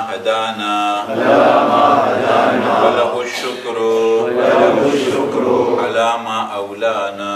هدانا وله الشكر على ما أولانا.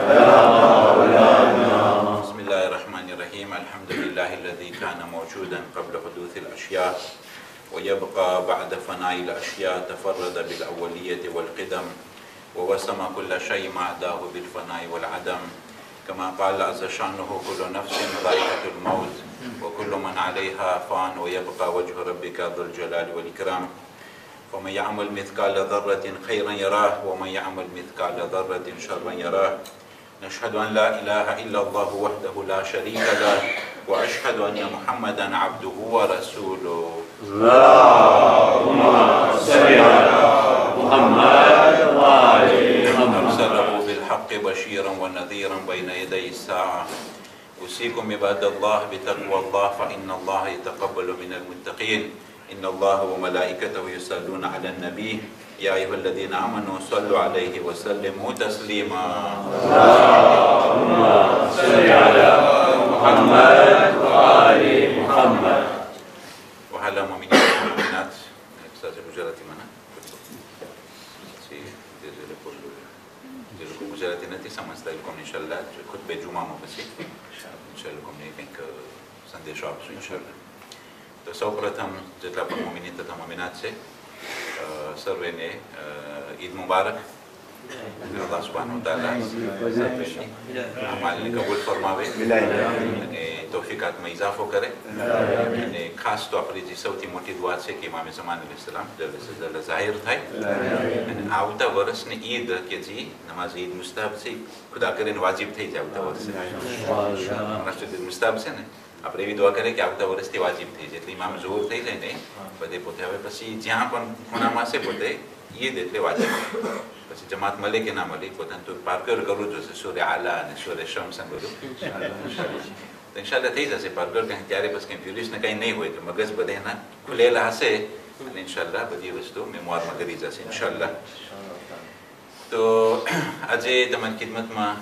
بسم الله الرحمن الرحيم. الحمد لله الذي كان موجودا قبل حدوث الأشياء ويبقى بعد فناء الأشياء، تفرد بالأولية والقدم ووسم كل شيء ما عداه بالفناء والعدم، كما قال عز شأنه كل نفس ذائقة الموت وكل من عليها فان ويبقى وجه ربك ذو الجلال والإكرام. ومن يعمل مثقال ذرة خيرا يراه ومن يعمل مثقال ذرة شرا يراه. نشهد أن لا إله إلا الله وحده لا شريك له وأشهد أن محمدا عبده ورسوله. اللهم صل على محمد وآل محمد. أرسله بالحق بشيرا ونذيرا بين يدي الساعة. أوصيكم عباد الله بتقوى الله فإن الله يتقبل من المتقين. إن الله وملائكته يصلون على النبي يا أيها الذين آمنوا صلوا عليه وسلموا تسليما. اللهم صل على محمد وآل محمد. وعلى المؤمنين والمؤمنات. أستاذ وزارة mana? Jadi وزارة nanti sama sekali kom insyaallah khutbah Jumat mau pasti. Insyaallah kom ni ke संदेश आपसे इंशाल्लाह. तो सर्वप्रथम जितना पण मुमिनीन तथा मुमिनात से सर्वेने ईद मुबारक. अल्लाह सुब्हानहु व तआला अमालને કબૂલ ફરમાવે અને તૌફીકાતમાં ઇજાફો કરે. અને ખાસ તો આપણી જે સૌથી મોટી દુઆ છે કે ઇમામ ઝમાન અલૈહિસ્સલામ જલ્દ સે જલ્દ જાહેર થાય અને આવતા વર્ષની ઈદ કે જે નમાઝ ઈદ મુસ્તાહબ છે ખુદા કરીને વાજિબ થઈ જાય આવતા વર્ષે. રાષ્ટ્રીય મુસ્તાહબ છે ને આપણે એવી દુઆ કરીએ કે આવતા વર્ષથી વાજિબ થઈ જાય એટલે ઇમામ ઝોહર થઈ જાય ને બધે પોતે હવે પછી જ્યાં પણ ખૂણામાં છે પોતે ઈદ એટલે વાજિબ. પછી જમાત મળે કે ના મળે પોતાને તો પારગર કરવું જોશે. સૂર્ય આલા અને સૂર્ય શમ્સ અને બધું તો ઇન્શાલ્લાહ થઈ જશે પારગર. કંઈ ત્યારે પછી કંઈ પ્યુરિસ્ટને કંઈ નહીં હોય તો મગજ બધા એના ખુલેલા હશે અને ઇન્શાલ્લાહ બધી વસ્તુ મેમોરમાં કરી જશે ઇન્શાલ્લાહ. તો આજે તમારી ખિદમતમાં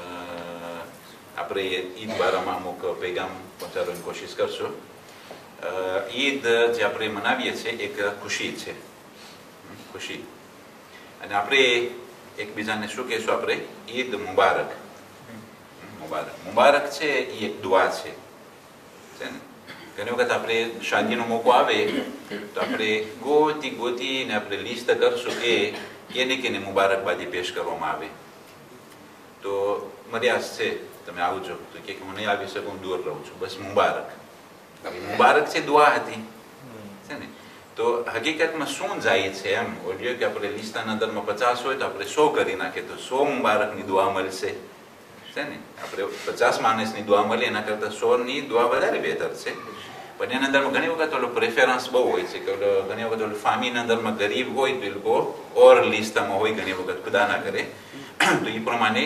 આપણે ઈદ બારામાં અમુક પેગામ પહોંચાડવાની કોશિશ કરશું. ઈદ જે આપણે મનાવીએ છીએ એક ખુશી છે, ખુશી. અને આપણે એકબીજાને શું કહેશું? આપણે ઈદ મુબારક. મુબારક મુબારક છે એ એક દુઆ છે ને. ઘણી વખત આપણે શાદીનો મોકો આવે તો આપણે ગોતીને આપણે લિસ્ટ કરશું કે કેને મુબારકબાદી પેશ કરવામાં આવે. તો મર્યાદ છે તમે આવજો તો કે હું નહીં આવી શકું, દૂર રહું છું, બસ મુબારક. મુબારક છે દુઆ હતી છે ને. તો હકીકતમાં શું જાય છે એમ ઓડિયો કે આપણે લિસ્ટના અંદરમાં 50 હોય તો આપણે 100 કરી નાખીએ તો 100 મુબારકની દુઆ મળશે છે ને. આપણે 50 માણસની દુઆ મળે એના કરતાં 100ની દુઆ વધારે બહેતર છે. પણ એના અંદરમાં ઘણી વખત ઓલો પ્રેફરન્સ બહુ હોય છે કે ઘણી વખત ઓલો ફામીના અંદરમાં ગરીબ હોય તો એ લોકો ઓર લિસ્ટમાં હોય ઘણી વખત ખુદા ના કરે તો એ પ્રમાણે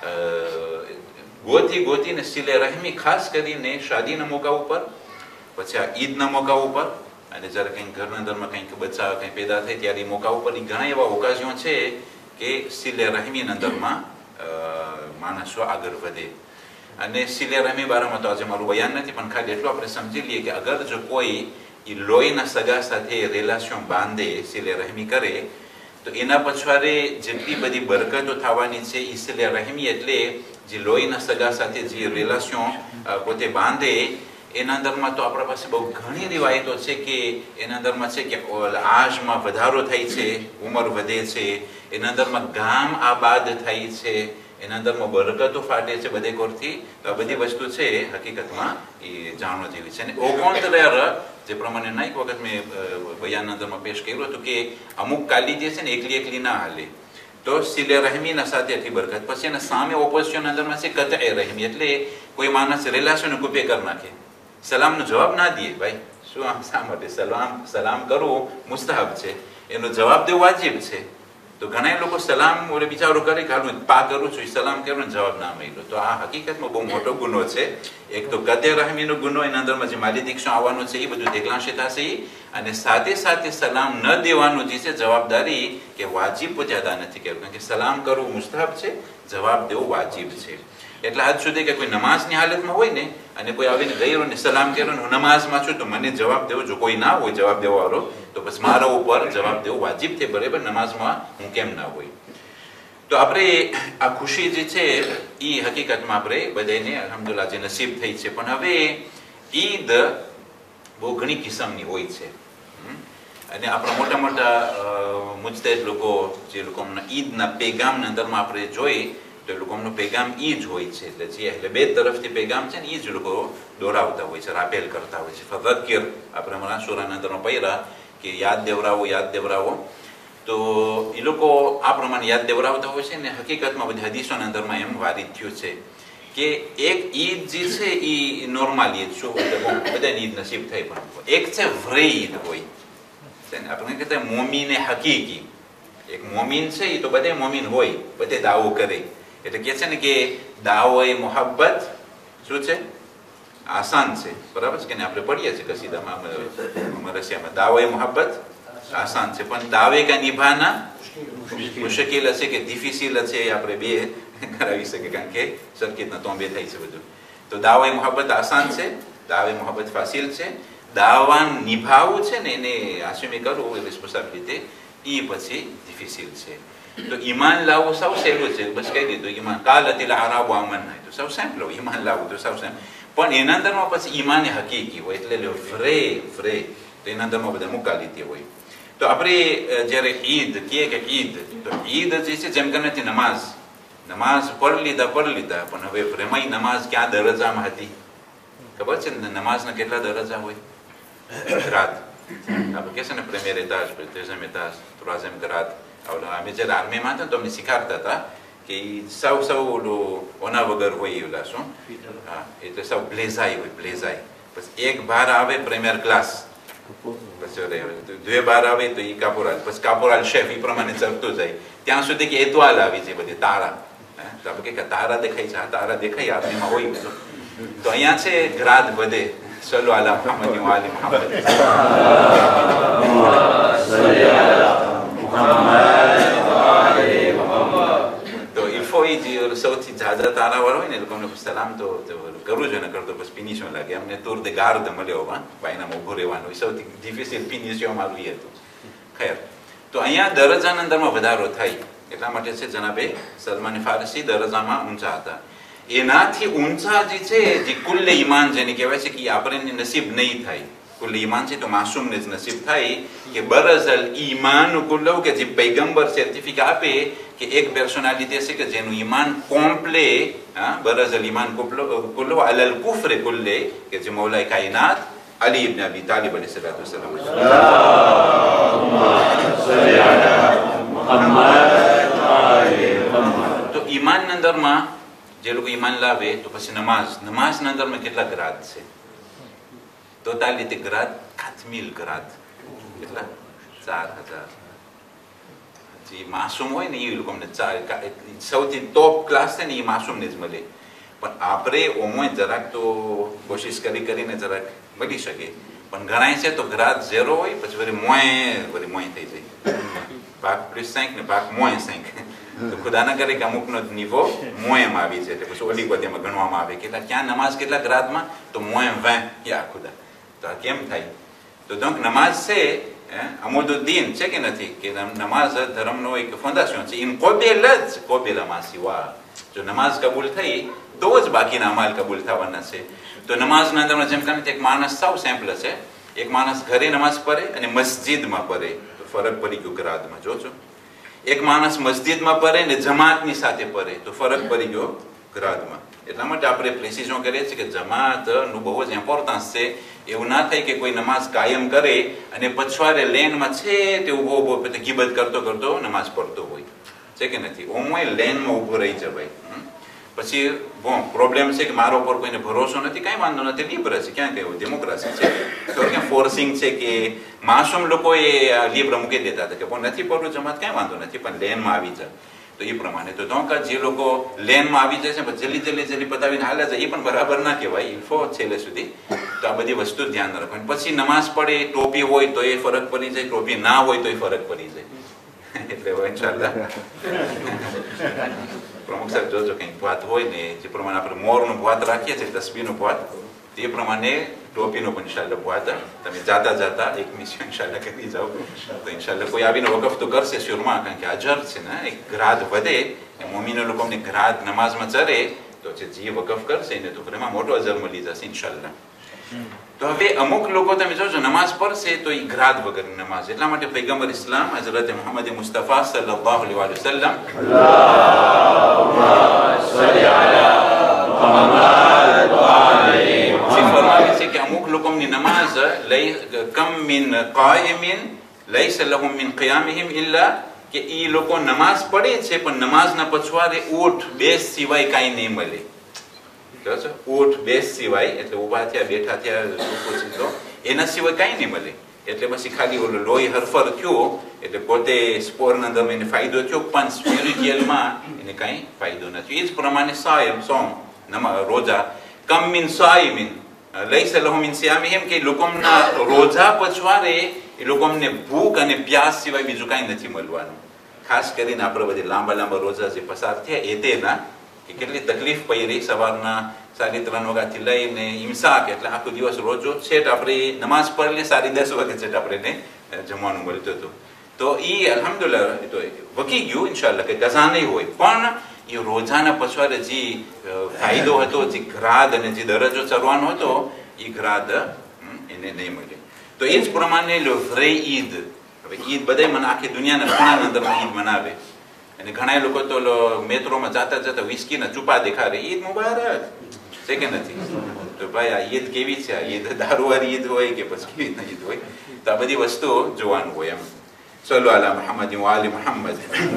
ગોતીને સિલે રહેમી ખાસ કરીને શાદીના મોકા ઉપર, પછી આ ઈદના મોકા ઉપર અને જ્યારે કંઈક ઘરના અંદરમાં કંઈક બચ્ચા કંઈ પેદા થાય ત્યારે એ મોકા ઉપર ઘણા એવા ઓકાઝિયો છે કે સિલે રહેમીના અંદરમાં માણસો આગળ વધે. અને સિલે રહેમી બારામાં તો આજે મારું બયાન નથી પણ ખાલી એટલું આપણે સમજી લઈએ કે અગર જો કોઈ એ લોહીના સગા સાથે રિલેશન બાંધે, સિલે રહેમી કરે તો એના પછવાડે જેટલી બધી બરકતો થવાની છે એ સિલે રહેમી એટલે જે લોહીના સગા સાથે જે રિલેશન પોતે બાંધે એના અંદરમાં તો આપણા પાસે બહુ ઘણી રિવાયતો છે કે એના અંદરમાં છે કે આજમાં વધારો થાય છે, ઉંમર વધે છે, એના અંદરમાં ગામ આબાદ થાય છે, એના અંદરમાં બરકતો ફાટે છે બધે કોરથી. તો આ બધી વસ્તુ છે હકીકતમાં એ જાણવા જેવી છે. અને ઓગોંતરેર જે પ્રમાણે ના એક વખત મેં બયાનના અંદરમાં પેશ કર્યું હતું કે અમુક કાલી જે છે ને એકલી ના હાલે તો સિલે રહેમીના સાથે એટલી બરકત. પછી એના સામે ઓપોઝિશન અંદરમાં છે કતએ રહેમી એટલે કોઈ માણસ રિલેશન કુપે કરી નાખે, સલામનો જવાબ ના દે. ભાઈ શું આમ શા માટે સલામ કરવું મુસ્તાહબ છે, એનો જવાબ દેવો વાજિબ છે. તો ઘણા લોકો સલામ ઓલે બિચારો કરે કે હાલું પા કરું છું સલામ કર્યો ને જવાબ ના મળ્યો. તો આ હકીકતમાં બહુ મોટો ગુનો છે. એક તો કતે રહેમીનો ગુનો, એના અંદરમાં જે માલી દીક્ષા આવવાનો છે એ બધું દેખલાશે થશે, અને સાથે સાથે સલામ ન દેવાનું જે છે જવાબદારી કે વાજિબ જ્યાદા નથી કહેવું. કારણ કે સલામ કરવું મુસ્તાહબ છે, જવાબ દેવો વાજિબ છે. એટલા હદ સુધી કે કોઈ નમાઝની હાલતમાં હોય ને અને કોઈ આવીને ગયો ને સલામ કર્યો ને હું નમાઝમાં છું તો મને જવાબ દેવો. જો કોઈ ના હોય જવાબ દેવા વાળો તો બસ મારા ઉપર જવાબ દેવો વાજિબ છે, બરાબર, નમાઝમાં હું કેમ ના હોય. તો આપણે આ ખુશી જે છે એ હકીકતમાં આપણે બધાને અલ્હમ્દુલિલ્લાહ જે નસીબ થઈ છે. પણ હવે ઈદ બહુ ઘણી કિસ્મની હોય છે અને આપણા મોટા મોટા મુજતહિદ લોકો જે લોકો ઈદના પેગામના અંદરમાં આપણે જોઈએ તો એ લોકોનો પેગામ ઈ જ હોય છે. એટલે બે તરફથી પેગામ છે ને એ જ લોકો દોરાવતા હોય છે, રાપેલ કરતા હોય છે. ફઝક્કિર આપણે હમણાં સૂરાના અંદરમાં પડ્યા કે યાદ દેવરાવો. તો એ લોકો આ પ્રમાણે યાદ દેવરાવતા હોય છે ને હકીકતમાં બધી હદીસોના અંદરમાં એમ વારિદ થયું છે કે એક ઈદ જે છે એ નોર્મલ ઈદ શું બધાની ઈદ નસીબ થઈ, પણ એક છે વ્રે ઈદ હોય છે ને આપણે કહેતા મોમીને હકીકી. એક મોમીન છે એ તો બધે મોમીન હોય, બધે દાવો કરે. એટલે કે છે ને કે દાવો એ મોહબ્બત શું છે આસાન છે, બરાબર છે કે ને આપણે પઢીએ છીએ કસીદામાં રશિયામાં દાવો એ મોહબ્બત આસાન છે પણ દાવે કા નિભાના મુશ્કેલ હશે કે ડિફિસિલ હશે એ આપણે બે કરાવી શકીએ કારણ કે સરકીતના તો બે થાય છે બધું. તો દાવો એ મોહબ્બત આસાન છે, દાવે મોહબ્બત ફાસિલ છે. દાવાન નિભાવવું છે ને એને આસુમી કરવું એ રિસ્પોન્સિબિલિટી એ પછી ડિફિસિલ છે. તો ઈમાન લાવવું સૌ સહેલું છે, બસ કહી દીધું ઈમાન કાલ હતી આરાબો આમન નહીં તો સૌ સેમ્પલ ઈમાન લાવવું તો સૌ સેમ્પલ. પણ એના અંદરમાં પછી ઈમાન હકીકી હોય એટલે વ્રે તો એના અંદરમાં બધા મુકાલીતી હોય. તો આપણે જયારે ઈદ કહીએ કે ઈદ તો ઈદ જે છે જેમ કે નથી નમાઝ પઢ લીધા પણ હવે પ્રેમાઈ નમાઝ ક્યાં દરજ્જામાં હતી ખબર છે ને? નમાઝના કેટલા દરજ્જા હોય? રાત આપણે કહે છે ને પ્રેમેર એતાજ, ત્રીજમ એતાજ, ત્રાઝમ કરાત. અમે જયારે આર્મીમાં હતા તો અમને શીખાડતા હતા કે સૌ ઓના વગર હોય ઓલા શું હા એટલે સૌ બ્લેઝાઈ હોય બ્લેઝાઈ. પછી એક બાર આવે પ્રેમિયર ક્લાસ, પછી 2 બાર આવે તો એ કાપોરાલ, પછી કાપોરાલ શેફ, એ પ્રમાણે ચડતું જાય ત્યાં સુધી કે એતવાલ આવી છે બધી તારા. તો આપણે કે તારા દેખાય છે, આ તારા દેખાય આર્મીમાં હોય બધું. તો અહીંયા છે ગ્રાદ વધે. સલ્લુ અલા મુહમ્મદ વ આલી મુહમ્મદ. તો ઇફોઈ જે સૌથી જાજા તારા વાળો હોય ને એ લોકોને સલામ તો કરવું જોઈએ, ને કરતો પછી ફિનિશો લાગે. અમને તુર de ગાર્ડ મળ્યો બાયનામાં ઉભું રહેવાનું સૌથી ડિફિસિલ ફિનિશો મારું એ હતું. ખેર, તો અહીંયા દરજ્જાના અંદરમાં વધારો થાય એટલા માટે છે જનાબે સલમાન ફારસી દરજ્જામાં ઊંચા હતા. એનાથી ઊંચા જે છે જે કુલ્લે ઈમાન જેને કહેવાય છે કે આપણને નસીબ નહીં થાય. કુલ્લે ઈમાન છે તો માસૂમને જ નસીબ થાય કે બરઝલ ઈમાન કુલ્લો કે જે પૈગંબર સર્ટિફિકેટ આપે કે એક પર્સનાલિટી છે કે જેનું ઈમાન કોમ્પ્લે બરઝલ ઈમાન કુલ્લો અલલ કુફર કુલ્લે કે જે મૌલાએ કાયનાત અલી ઇબ્ન અબી તાલિબ અલૈહિ સલાતુ વસલામ. તો ઈમાનના અંદરમાં જે લોકો ઈમાન લાવે તો પછી નમાઝના અંદરમાં કેટલા ગ્રાદ છે? ટોટાલિટી ગ્રાદ ખાતમીલ ગ્રાદ કેટલા? 4000. જે માસૂમ હોય ને એ લોકોને સૌથી ટોપ ક્લાસ છે ને એ માસૂમને જ મળે. પણ આપણે ઓમોય જરાક તો કોશિશ કરીને જરાક મળી શકે. પણ ઘણા છે તો ગ્રાદ 0 હોય પછી વળી મોય થઈ જાય. ભાગ +5 ને ભાગ -5. તો ખુદાના કરે કે અમુકનો નિવો મોયમાં આવી છે એટલે પછી ઓલી બધીમાં ગણવામાં આવે કેટલા ક્યાં નમાઝ કેટલા ગ્રાદમાં તો -20 યા ખુદા. તો આ કેમ થાય? તો donc નમાઝ છે અમુદુદ્દીન છે કે નથી કે નમાઝ ધર્મનો એક ફાઉન્ડેશન છે. ઇન કોબેલ મા સિવા. જો નમાઝ કબૂલ થઈ તો જ બાકીના અમાલ કબૂલ થવાના છે. તો નમાઝના અંદરમાં જેમ કે એક માણસ સાવ સેમ્પલ છે, એક માણસ ઘરે નમાઝ પડે અને મસ્જિદમાં પડે તો ફરક પડી ગયો ગ્રાદમાં. જોજો, એક માણસ મસ્જિદમાં પડે ને જમાતની સાથે પડે તો ફરક પડી ગયો ગ્રાદમાં. એટલા માટે આપણે પ્રેસિઝન કરીએ છીએ કે જમાતનું બહુ જ ઇમ્પોર્ટન્સ છે. એવું ના થાય કે કોઈ નમાઝ કાયમ કરે અને પછવાડે લેનમાં છે તે ઉભો ગીબત કરતો નમાઝ પડતો હોય છે કે નથી. ઓમોય લેનમાં ઉભો રહી જવાય. પછી પ્રોબ્લેમ છે કે મારો પર કોઈને ભરોસો નથી, કાંઈ વાંધો નથી, લિબ્ર છે, ક્યાં કહેવું ડેમોક્રેસી છે. તો ક્યાં ફોર્સિંગ છે કે માસૂમ લોકો એ લિબ્ર મૂકી દેતા હતા કે પણ નથી પડવું જમાત કાંઈ વાંધો નથી પણ લેનમાં આવી જાય તો એ પ્રમાણે. તો donc જે લોકો લેનમાં આવી જાય છે પણ જલ્દી પતાવીને હાલે છે એ પણ બરાબર ના કહેવાય ઇન્ફો છેલ્લે સુધી. તો આ બધી વસ્તુ ધ્યાન રાખવાની. પછી નમાઝ પડે ટોપી હોય તો એ ફરક પડી જાય, ટોપી ના હોય તો એ ફરક પડી જાય. એટલે ઇન્શાઅલ્લાહ પ્રમુખ સાહેબ જોજો કંઈક ભાત હોય ને જે પ્રમાણે આપણે મોરનું ભાત રાખીએ છીએ તસ્બીનું ભાત તે પ્રમાણે ટોપીનો પણ ઇન્શાલ્લાહ ભાત તમે જાતા એક મિશન ઇન્શાલ્લાહ કરી જાઓ તો ઇન્શાલ્લાહ કોઈ આવીને વકફ તો કરશે શરૂમાં કારણ કે અજર છે ને એક ગ્રાદ વધે મોમીનો લોકોને ગ્રાદ નમાઝમાં ચરે તો જે વકફ કરશે એને તો એમાં મોટો અજર મળી જશે ઇન્શાલ્લાહ. તો હવે અમુક લોકો તમે જોજો નમાઝ પડશે તો એ ગ્રાદ વગરની નમાઝ એટલા માટે પૈગંબર ઇસ્લામ હઝરત મુહમ્મદ મુસ્તફા સલ્લલ્લાહુ અલૈહિ વસલ્લમ ફરમાવે છે કે અમુક લોકોની નમાઝ કમ મિન કાયમિન લૈસ લહુમ મિન કિયામિહિમ ઇલ્લા કે ઈ લોકો નમાઝ પડે છે પણ નમાઝના પછવાડે ઊઠ બેસ સિવાય કાંઈ નહીં મળે. ઊઠ બેસ સિવાય એટલે ઉભા થયા બેઠા થયા એના સિવાય કાંઈ નહીં મળે. એટલે પછી ખાલી ઓલો લોહી હરફર થયો એટલે પોતે સ્પોરના અંદર એને ફાયદો થયો પણ સ્પિરિચ્યુઅલમાં એને કાંઈ ફાયદો નથી. એ જ પ્રમાણે સોમ રોજા કમ મિન સાયમિન લૈસ લહુ મિન સિયામિહિમ કે લોકોના રોજા પછવાડે એ લોકોને ભૂખ અને પ્યાસ સિવાય બીજું કાંઈ નથી મળવાનું. ખાસ કરીને આપણે બધી લાંબા રોજા જે પસાર થયા એ તેના કે કેટલી તકલીફ પડી રહી સવારના 3:30 વાગ્યાથી લઈને ઇમસાક એટલે આખો દિવસ રોજો છેટ આપણે નમાઝ પઢી 10:30 વાગે છેટ આપણે જમવાનું મળતું હતું. તો એ અલ્હમ્દુલિલ્લાહ તો વકી ગયું ઇન્શાલ્લાહ કે ગઝા નહીં હોય પણ એ રોજાના પછવાડે જે ફાયદો હતો જે ગ્રાદ અને જે દરજ્જો ચરવાનો હતો એ ગ્રાદ એને નહીં મળે. તો એ જ પ્રમાણે ઈદ હવે ઈદ બધા મને આખી દુનિયાના ખૂણાના અંદરમાં ઈદ મનાવે અને ઘણા લોકો તો મેટ્રોમાં જતા વિસ્કીના ચૂપા દેખાડે ઈદ મુબારક છે કે નથી. તો ભાઈ આ ઈદ કેવી છે? આ ઈદ દારૂવાળી ઈદ હોય કે પછી કેવી રીતના ઈદ હોય? તો આ બધી વસ્તુઓ જોવાનું હોય એમ. સલ્લુ અલા મુહમ્મદ વ આલી મુહમ્મદ.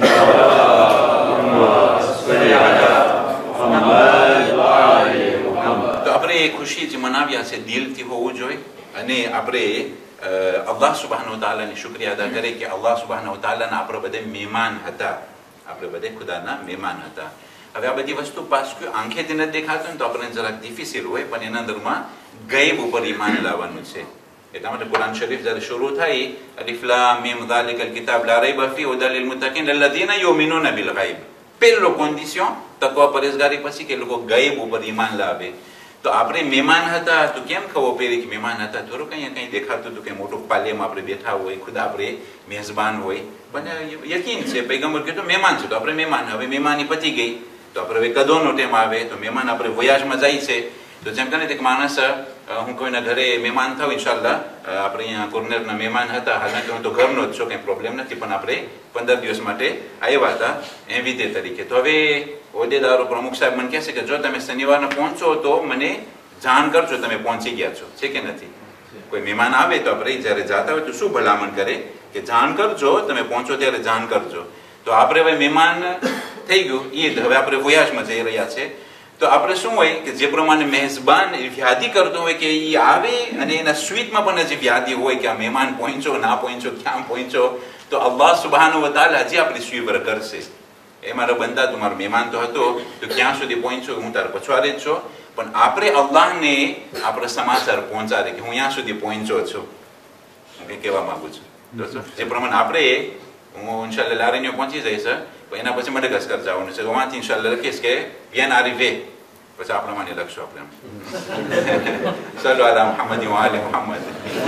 તો આપણે એ ખુશી જે મનાવ્યા છે દિલથી હોવું જોઈએ અને આપણે અલ્લાહ સુબહાનહુ તઆલાની શુક્રિયા અદા કરીએ કે અલ્લાહ સુબહાનહુ તઆલાના આપણે બધે મહેમાન હતા. આપણે બધે ખુદાના મહેમાન હતા. હવે આ બધી વસ્તુ પાછું આંખેથી નથી દેખાતું ને તો આપણે જરાક ડિફિસિલ હોય પણ એના અંદરમાં ગૈબ ઉપર ઈમાન લાવવાનું છે. એટલા માટે કુરાન શરીફ જ્યારે શરૂ થાય અલિફ લામ મીમ ઝાલિકલ કિતાબ લા રૈબ ફી હુદલ લિલ મુત્તકીન અલ્લઝીના યુમિનૂના બિલ ગૈબ. પહેલો કન્ડિશન તકવા પરેઝગારી પછી કે લોકો ગૈબ ઉપર ઈમાન લાવે. તો આપણે મહેમાન હતા તો કેમ ખબર પડી કે મહેમાન હતા? થોડું કંઈ દેખાતું હતું કે મોટું પાલેમાં આપણે બેઠા હોય ખુદા આપણે મેઝબાન હોય પણ યકીન છે પૈગંબર કીધું મહેમાન છે તો આપણે મહેમાન. હવે મહેમાની પતી ગઈ તો આપણે હવે કદોનો ટાઈમ આવે તો મહેમાન આપણે વયાજમાં જાય છે તો જેમ કે એક માણસ હું કોઈના ઘરે મહેમાન થાવ ઇન્શાલ્લાહ આપણે અહીંયા કોર્નરના મહેમાન હતા હાલાકી હું તો ઘરનો જ છું કંઈ પ્રોબ્લેમ નથી પણ આપણે 15 દિવસ માટે આવ્યા હતા એમ વિધે તરીકે. તો હવે હોદ્દેદારો પ્રમુખ સાહેબ મને કહે છે કે જો તમે શનિવારને પહોંચો તો મને જાણ કરજો તમે પહોંચી ગયા છો. છે કે નથી? કોઈ મહેમાન આવે તો આપણે જ્યારે જતા હોય તો શું ભલામણ કરે કે જાણ કરજો તમે પહોંચો ત્યારે જાણ કરજો. તો આપણે હવે મહેમાન થઈ ગયું ઈદ હવે આપણે વયાજમાં જઈ રહ્યા છે તો આપણે શું હોય કે જે પ્રમાણે મેઝબાન વ્યાધિ કરતો હોય કે એ આવે અને એના સ્વીટમાં પણ જે વ્યાધિ હોય કે આ મહેમાન પહોંચો ના પહોંચો ક્યાં પહોંચો તો અલ્લાહ સુબહાનહુ વ તઆલા હજી આપણી સ્વીવર કરશે. એ મારો બંદા તું મારો મહેમાન તો હતો તો ક્યાં સુધી પહોંચ્યો હું તારા પછવાડે જ છો પણ આપણે અલ્લાહને આપણે સમાચાર પહોંચાડે કે હું અહીંયા સુધી પહોંચ્યો છું. હું કહેવા માંગુ છું જે પ્રમાણે આપણે હું ઇન્શાલ્લાહ લારીન્યો પહોંચી જઈશ તો એના પછી મડગાસ્કર જવાનું છે વાંથી ઇન્શાલ્લાહ લખીશ કે bien arrivé પછી આપણે માની લખશો આપણે. સલ્લુ અલા મુહમ્મદ વ આલી મુહમ્મદ.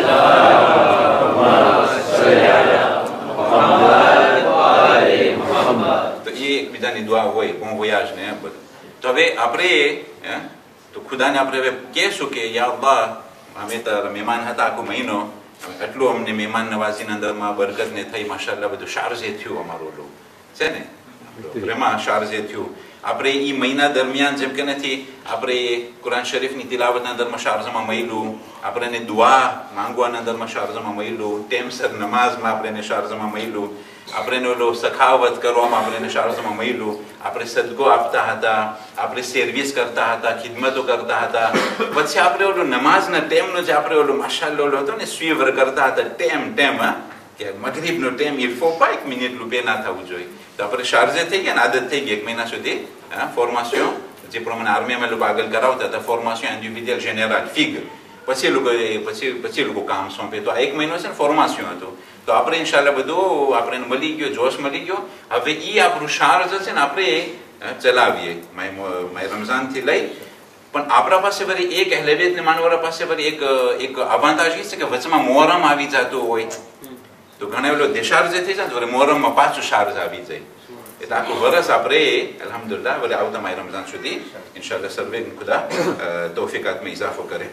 તો એ એકબીજાની દુઆ હોય bon voyage ને એમ બધું. તો હવે આપણે તો ખુદાને આપણે હવે કહેશું કે યા અલ્લાહ અમે તારા મહેમાન હતા આખો મહિનો એટલું અમને મહેમાન નવાજીના અંદરમાં બરકત ને થઈ માશાઅલ્લાહ બધું શારજે થયું અમારું ઓલું છે ને પ્રેમા શારજે થયું. આપણે એ મહિના દરમિયાન જેમ કે નથી આપણે કુરાન શરીફની તિલાવતના અંદરમાં શારજામાં મળ્યું આપણે દુઆ માંગવાના અંદરમાં શારજામાં મળ્યું ટેમસર નમાઝમાં આપણે શારજામાં મળ્યું આપણે ઓલો સખાવત કરવામાં આપણે શારજામાં મળ્યું આપણે સદકો આપતા હતા આપણે સર્વિસ કરતા હતા ખિદમતો કરતા હતા પછી આપણે ઓલું નમાઝના ટેમનો જે આપણે ઓલું માશાઅલ્લાહ ઓલો હતો ને સ્વીવર કરતા હતા ટેમ કે મગરીબનો ટેમ એ 4-5 મિનિટ રૂપે ના થવું જોઈએ. તો આપણે શારજે થઈ ગયા ને આદત થઈ ગઈ 1 મહિના સુધી ફોર્માસિયો જે પ્રમાણે આર્મીમાં લોકો આગળ કરાવતા હતા ફોર્માસિયો ઇન્ડિવિડ્યુઅલ જેનેરલ ફિગ પછી લોકો કામ સોંપે તો આ 1 મહિનો છે ને ફોર્માસિયો હતો. તો આપણે ઇન્શાલ્લાહ બધું આપણે મળી ગયો જોશ મળી ગયો. હવે એ આપણું શારજ છે ને આપણે ચલાવીએ માય રમઝાનથી લઈ. પણ આપણા પાસે વળી એક અહેલેબેત ને માનવાળા પાસે વળી એક અવાંતાજ છે કે વચમાં મોહરમ આવી જતું હોય તો ઘણા એવો દેશાર જે થઈ જાય તો મોહરમમાં પાછું શારજ આવી જાય. એટલે આખું વર્ષ આપણે અલ્હમ્દુલિલ્લાહ વળી આવતા માય રમઝાન સુધી ઇન્શાઅલ્લાહ સર્વે ખુદા તૌફીકાતમાં ઇજાફો કરે.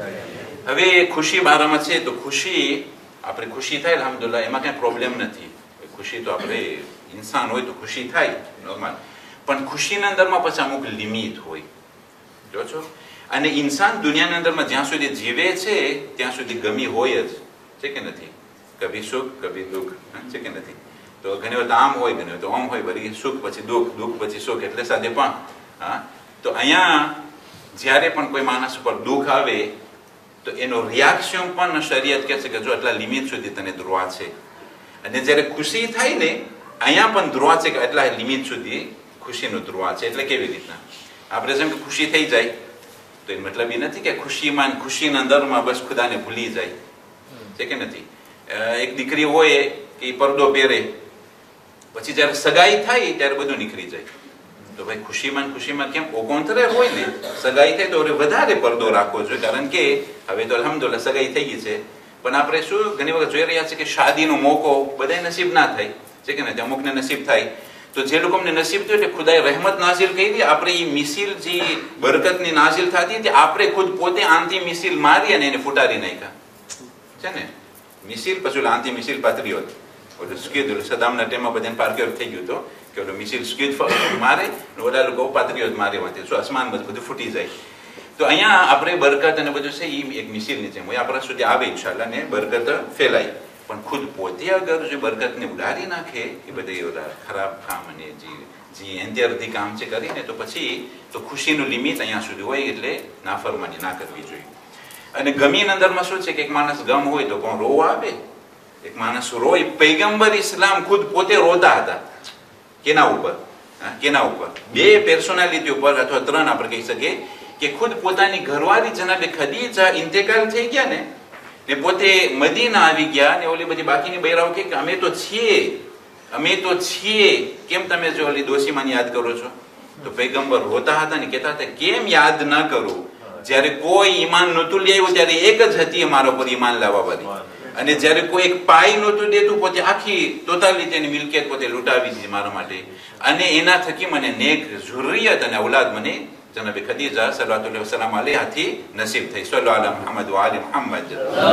હવે ખુશી બારામાં છે તો ખુશી આપણે ખુશી થાય અલ્હમ્દુલિલ્લાહ, એમાં કઈ પ્રોબ્લેમ નથી. ખુશી તો આપણે ઇન્સાન હોય તો ખુશી થાય નોર્મલ, પણ ખુશીના અંદરમાં પછી અમુક લિમિટ હોય જો છો. અને ઇન્સાન દુનિયાના અંદરમાં જ્યાં સુધી જીવે છે ત્યાં સુધી ગમી હોય જ છે કે નથી? કભી સુખ કભી દુઃખ છે કે નથી? તો ઘણી વખત આમ હોય, ઘણી વખત ઓમ હોય, વળી સુખ પછી દુઃખ, દુઃખ પછી સુખ, એટલે સાથે પણ તો અહીંયા જ્યારે પણ કોઈ માણસ ઉપર દુઃખ આવે તો એનો રિએક્શન પણ શરીયત કહે છે કે જો એટલા લિમિટ સુધી તને ધ્રુવા છે. અને જ્યારે ખુશી થાય ને અહીંયા પણ ધ્રુવા છે કે એટલા લિમિટ સુધી ખુશીનું ધ્રુવા છે. એટલે કેવી રીતના આપણે જેમ કે ખુશી થઈ જાય તો એ મતલબ એ નથી કે ખુશીના અંદરમાં બસ ખુદાને ભૂલી જાય છે કે નથી? એક દીકરી હોય કે એ પડદો પહેરે પછી જયારે સગાઈ થાય ત્યારે બધું નીકળી જાય. તો ભાઈ ખુશીમાં કેમ ઓગોંતરે હોય ને, સગાઈ થાય તો વધારે પડદો રાખવો જોઈએ, કારણ કે હવે તો અલ્હમ્દુલિલ્લાહ સગાઈ થઈ ગઈ છે. પણ આપણે શું ઘણી વખત જોઈ રહ્યા છે કે શાદીનો મોકો બધાય નસીબ ના થાય છે કે નથી? અમુકને નસીબ થાય તો જે લોકોને નસીબ થયું એટલે ખુદાએ રહેમત નાઝિલ કરી આપણે એ મિસિલ જે બરકતની નાઝિલ થતી હતી આપણે ખુદ પોતે આંટી મિસિલ મારી અને એને ફૂટાડી નાખ્યા છે ને. મિસિલ પછી આંટી મિસિલ પાત્રીઓત ઓલું સ્કીદ સદામના ટાઈમમાં બધાને પાર્ક્યોર થઈ ગયું હતો કે ઓલું મિસિલ સ્કીદ મારે ઓલા લોકો પાત્રીઓત મારે વાંચે શું અસમાન બધું ફૂટી જાય. તો અહીંયા આપણે બરકત અને બધું છે એ એક મિસિલની જેમ હોય આપણા સુધી આવે ઇન્શાલ્લાહ ને બરકત ફેલાય. પણ ખુદ પોતે અગર જે બરકતને ઉડાડી નાખે એ બધા ખરાબ કામ અને જે અંત્યર્થી કામ છે કરીને તો પછી તો ખુશીનું લિમિટ અહીંયા સુધી હોય, એટલે નાફરમાની ના કરવી જોઈએ. અને ગમીના અંદરમાં શું છે કે એક માણસ ગમ હોય તો કોણ રોવા આવે? એક માણસ રોય. પૈગંબર ઇસ્લામ ખુદ પોતે રોતા હતા. કેના ઉપર? બે પર્સનાલિટી ઉપર અથવા ત્રણ આપણે કહી શકીએ કે ખુદ પોતાની ઘરવાળી જનાબે ખદીજા ઇન્તેકાલ થઈ ગયા ને પોતે મદીના આવી ગયા ને ઓલી બધી બાકીની બૈરાઓ કે અમે તો છીએ કેમ તમે જો ઓલી દોશીમાને યાદ કરો છો? તો પૈગંબર રોતા હતા ને કહેતા હતા કેમ યાદ ના કરું? જ્યારે કોઈ ઈમાન નહોતું લઈ આવ્યું ત્યારે એક જ હતી મારા પર ઈમાન લાવવાની, અને જ્યારે કોઈ એક પાઈ નહોતું દેતું પોતે આખી ટોટલી તેની મિલકિયત પોતે લૂંટાવી દીધી મારા માટે, અને એના થકી મને નેક ઝુરિયત અને ઔલાદ મને જનાબે ખદીજા સલ્લલ્લાહુ અલૈહિ વસલ્લમ આલેહાથી નસીબ થઈ. સલ્લલ્લાહુ અલા મુહમ્મદ વ આલી મુહમ્મદ.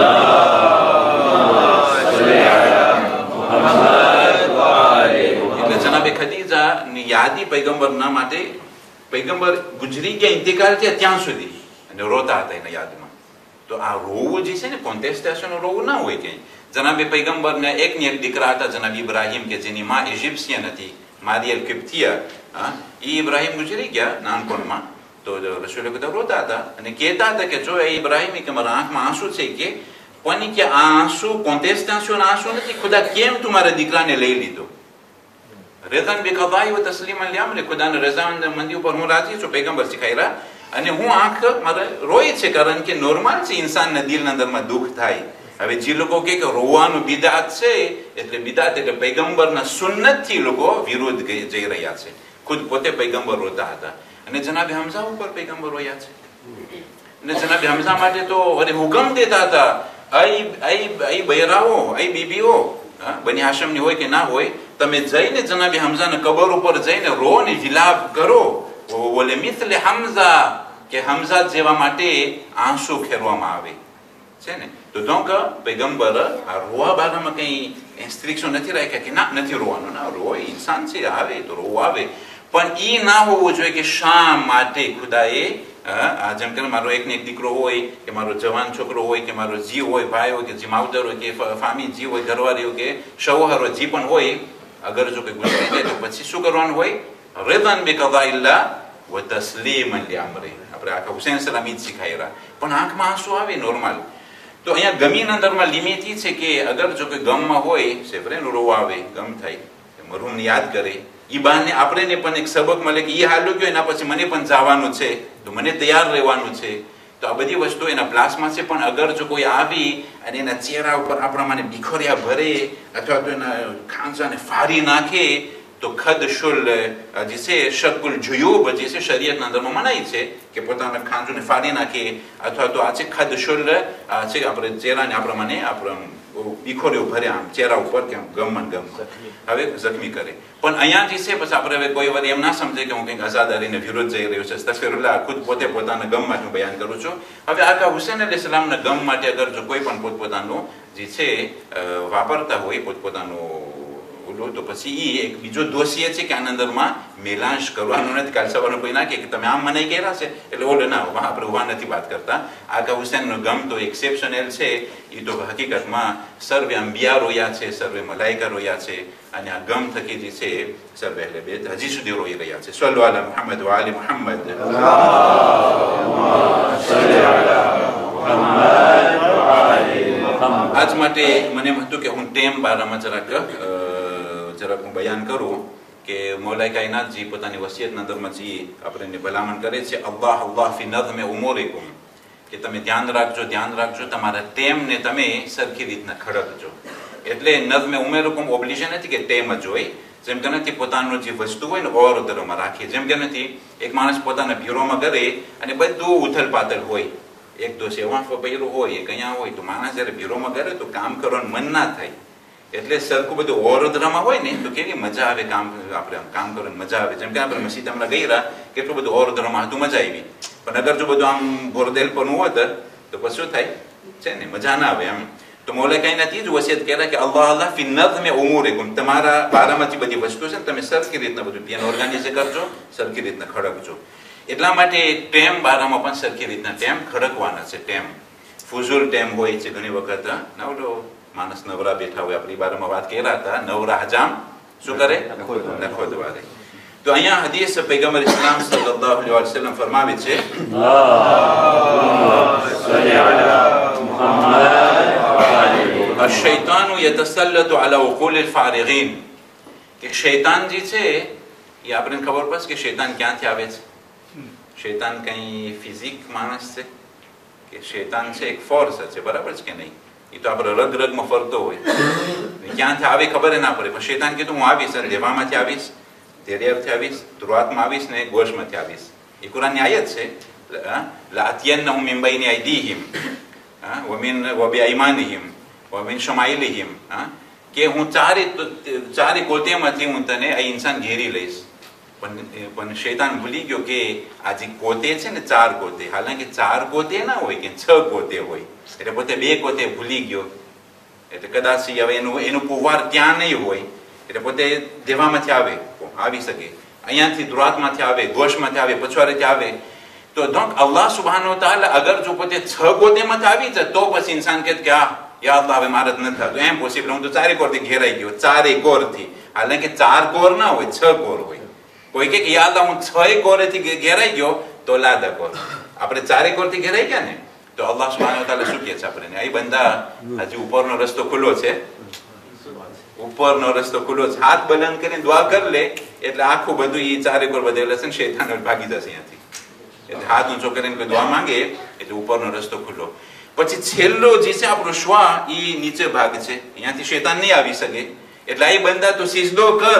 એટલે જનાબે ખદીજા ની યાદી પૈગંબરના માટે પૈગંબર ગુજરી ગયા ઇન્તિકાલ થયા ત્યાં સુધી અને રોતા હતા એના યાદમાં. તો આ રોવું જે છે ને કોન્ટેસ્ટેશન રોવું ના હોય ક્યાંય. જનાબે પૈગંબરને એકની એક દીકરા હતા જનાબ ઇબ્રાહિમ કે જેની માં ઇજિપ્શિયન હતી, મારિયલ કિપ્તિયા. એ ઇબ્રાહિમ ગુજરી ગયા નાનપણમાં. તો રસૂલે બધા રોતા હતા અને કહેતા હતા કે જો એ ઇબ્રાહિમ કે મારા આંખમાં આંસુ છે કે પણ કે આ આંસુ કોન્ટેસ્ટેશન આંસુ નથી, ખુદા કેમ તું મારા દીકરાને લઈ લીધો? રઝન બિકદાઈ વ તસ્લીમન લિઅમ્ર, ખુદાને રઝામંદી ઉપર હું રાજી છું, પૈગંબર શીખાયરા. અને હું આંખ મારે રોય છે કારણ કે નોર્મલ છે ઇન્સાનના દિલના અંદરમાં દુઃખ થાય. હવે જે લોકો કે રોવાનું બિદાત છે એટલે બિદાત એટલે પૈગંબરના સુન્નતથી લોકો વિરોધ જઈ રહ્યા છે. ખુદ પોતે પૈગંબર રોતા હતા અને જનાબે હમઝા ઉપર પૈગંબર રોયા છે. અને જનાબે હમઝા માટે તો હુકમ દેતા હતા આઈ બૈરાઓ આઈ બીબીઓ બની હાશમની હોય કે ના હોય, તમે જઈને જનાબે હમઝાના કબર ઉપર જઈને રો ને વિલાપ કરો. બોલે મિથલે હમઝા કે હમઝા જેવા માટે આંસુ ખેરવામાં આવે છે ને. તો donc પૈગંબર આ રોવા બારામાં કઈ ઇન્સ્ટ્રક્શન નથી રાખ્યા કે ના નથી રોવાનું, ના રોય ઇન્સાન છે આવે તો રોવું આવે, પણ ઈ ના હોવું જોઈએ કે શા માટે ખુદાએ જેમ કે મારો એકને એક દીકરો હોય કે મારો જવાન છોકરો હોય કે મારો જીવ હોય, ભાઈ હોય કે જે માવતર હોય કે ફામી જીવ હોય, ઘરવાળી હોય કે શૌહર હોય, જે પણ હોય, અગર જો કોઈ ગુજરી જાય તો પછી શું કરવાનું હોય? રઝન બિકદાઇલ્લાહ વ તસ્લીમન લિઅમ્રિ. આપણે આખા હુસૈન સલામ ઈ જ શીખાયરા. પણ આંખમાં આંસુ આવે નોર્મલ. તો અહીંયા ગમીના અંદરમાં લિમિટ ઈ છે કે અગર જો કોઈ ગમમાં હોય સેફરેનું રોવા આવે, ગમ થાય, મરહુમને યાદ કરે, ઈ બહાને આપણે પણ એક સબક મળે કે ઈ હાલું ગયો એના પછી મને પણ જવાનું છે તો મને તૈયાર રહેવાનું છે. તો આ બધી વસ્તુ એના પ્લાસમાં છે. પણ અગર જો કોઈ આવી અને એના ચહેરા ઉપર આપણા મને બિખોર્યા ભરે અથવા તો એના ખાંચાને ફાડી નાખે તો ખદશુલ જે છે શકુલ જુયુબ જે છે શરીયતના અંદરમાં મનાઈ છે કે પોતાના ખાંજોને ફાડી નાખે અથવા તો આ છે ખદશુલ છે આપણે ચહેરાને આ પ્રમાણે આપણે બીખોરીઓ ભરે આમ ચહેરા ઉપર કે ગમન હવે જખમી કરે. પણ અહીંયા જે છે પછી આપણે હવે કોઈ વાર એમ ના સમજે કે હું કંઈક આઝાદારીને વિરોધ જઈ રહ્યો છે. અસ્તગફિરુલ્લાહ, ખુદ પોતે પોતાના ગમ માટે હું બયાન કરું છું. હવે આકા હુસૈન અલૈહિસ્સલામના ગમ માટે અગર જો કોઈ પણ પોતપોતાનું જે છે વાપરતા હોય પોતપોતાનું તો પછી એ એક બીજો દોષી છે કે આના અંદરમાં મેલાંશ કરવાનું નથી. કાલ સવારનું કોઈ નાખે કે તમે આમ મનાઈ ગયા છે એટલે ઓલો ના હોય, આપણે ઉભા નથી વાત કરતા. આકા હુસૈનનો ગમ તો એક્સેપ્શનલ છે. એ તો હકીકતમાં સર્વે અંબિયા રોયા છે, સર્વે મલાઈકા રોયા છે, અને આ ગમ થકી જે છે સર્વે અહેલે બેત હજી સુધી રોઈ રહ્યા છે. સલ્લુ અલા મુહમ્મદ વ આલી મુહમ્મદ. આજ માટે મને એમ હતું કે હું ટેમ બારામાં જરાક હું બયાન કરું કે મૌલાએ કાયનાતજી પોતાની વસિયતના અંદરમાંથી આપણને ભલામણ કરે છે, અલ્લાહ અલ્લાહ ફી નઝ્મે ઉમુરિકુમ, કે તમે ધ્યાન રાખજો તમારા ટેમને તમે સરખી રીતના ખડકજો. એટલે નઝ્મે ઉમુરિકુમ ઓબ્લિગેશન નથી કે ટેમ જ હોય. જેમ કે નથી પોતાનું જે વસ્તુ હોય ને ઓરદરમાં રાખીએ. જેમ કે નથી એક માણસ પોતાના ભીરોમાં કરે અને બધું ઉથલ પાથલ હોય, એક દોષ એવા પૈરું હોય, એક અહીંયા હોય, તો માણસ જયારે ભીરોમાં કરે તો કામ કરવાનું મન ના થાય. એટલે સરખું બધું ઓરદરામાં હોય ને તો કેવી મજા આવે, આપણે કામ કરવાની મજા આવે. જેમ કે આપણે મસ્જિદ હમણાં ગયા કેટલું બધું ઓરદરામાં હતું, મજા આવી. પણ અગર જો બધું આમ બોરદેલ પણ હોત તો પછી શું થાય છે ને, મજા ના આવે એમ. તો મૌલાએ કાયનાત જ વસિયત કર્યા કે અલ્લાહ અલ્લાહ ફી નઝ્મે ઉમુરિકુમ, તમારા બારામાં જે બધી વસ્તુ છે ને તમે સરખી રીતના બધું ધ્યાન ઓર્ગેનાઇઝ કરજો, સરખી રીતના ખડકજો. એટલા માટે ટેમ બારામાં પણ સરખી રીતના ટેમ ખડકવાના છે. ટેમ ફુઝુલ ટેમ હોય છે ઘણી વખત. નવડો માણસ નવરા બેઠા હોય, આપણી બારામાં વાત કર્યા હતા, નવરા હજામ શું કરે, નખો દવારે. તો અહીંયા હદીસ પૈગંબર ઇસ્લામ સલ્લલ્લાહુ અલૈહિ વસલ્લમ ફરમાવે છે, અશ-શૈતાનુ યતસલ્લતુ અલા ઉકુલ અલ-ફારિગીન, કે શૈતાન જે છે એ આપણને ખબર પડશે કે શૈતાન ક્યાંથી આવે છે. શૈતાન કઈ ફિઝિક માણસ છે કે શૈતાન છે એક ફોર્સ છે, બરાબર છે કે નહીં? એ તો આપણે રગ રગમાં ફરતો હોય, ક્યાંથી આવે ખબર ના પડે. પણ શૈતાન કીધું હું આવીશ, દેવામાંથી આવીશ, ધૈર્યથી આવીશ, ધ્રુવાતમાં આવીશ ને ગોશમાંથી આવીશ. એ કુરાનની આયત છે, લાઅતિયન્નહુમ મિન બૈની અયદીહિમ વ બિઅયમાનિહિમ વ મિન શમાઇલિહિમ, કે હું ચારે કોતેમાંથી હું તને આ ઇન્સાન ઘેરી લઈશ. પણ શૈતાન ભૂલી ગયો કે આ જે કોતે છે ને, ચાર કોતે, હાલાકી ચાર કોતે ના હોય કે 6 કોતે હોય, એટલે પોતે 2 કોતે ભૂલી ગયો. એટલે કદાચ હવે એનું પુવાર ત્યાં નહીં હોય, એટલે પોતે દેવામાંથી આવી શકે, અહીંયાથી ધ્રુવાતમાંથી આવે, ગોશમાંથી આવે, પછવાડેથી આવે. તો અલ્લાહ સુબ્હાનહુ વ તઆલા અગર જો પોતે 6 કોતેમાંથી આવી જાય તો પછી ઇન્સાન કહે કે યા અલ્લાહ હવે મારે જ નથી થતું, એમ પોસિબલ, હું તો 4 કોરથી ઘેરાઈ ગયો, 4 કોરથી. હાલાકી 4 કોર ના હોય, 6 કોર હોય. કોઈ કે યા અલ્લાહ હું 6 કોરેથી ઘેરાઈ ગયો તો લાદા કોર, આપણે 4 કોરથી ઘેરાઈ ગયા ને તો અલ્લાહ સુબ્હાનહુ વ તઆલા શું કહે છે આપણને, આ બંદા હજી ઉપરનો રસ્તો ખુલ્લો છે, ઉપરનો રસ્તો ખુલ્લો છે, હાથ બલંદ કરીને દુઆ કરી લે એટલે આખું બધું એ 4 કોર બધેલા છે ને શૈતાન ભાગી જશે અહીંયાથી. એટલે હાથ ઊંચો કરીને કોઈ દુઆ માંગે એટલે ઉપરનો રસ્તો ખુલ્લો. પછી છેલ્લો જે છે આપણો શ્વા એ નીચે ભાગ છે, અહીંયાથી શૈતાન નહીં આવી શકે. એટલે એ બંદા તો સિજદો કર,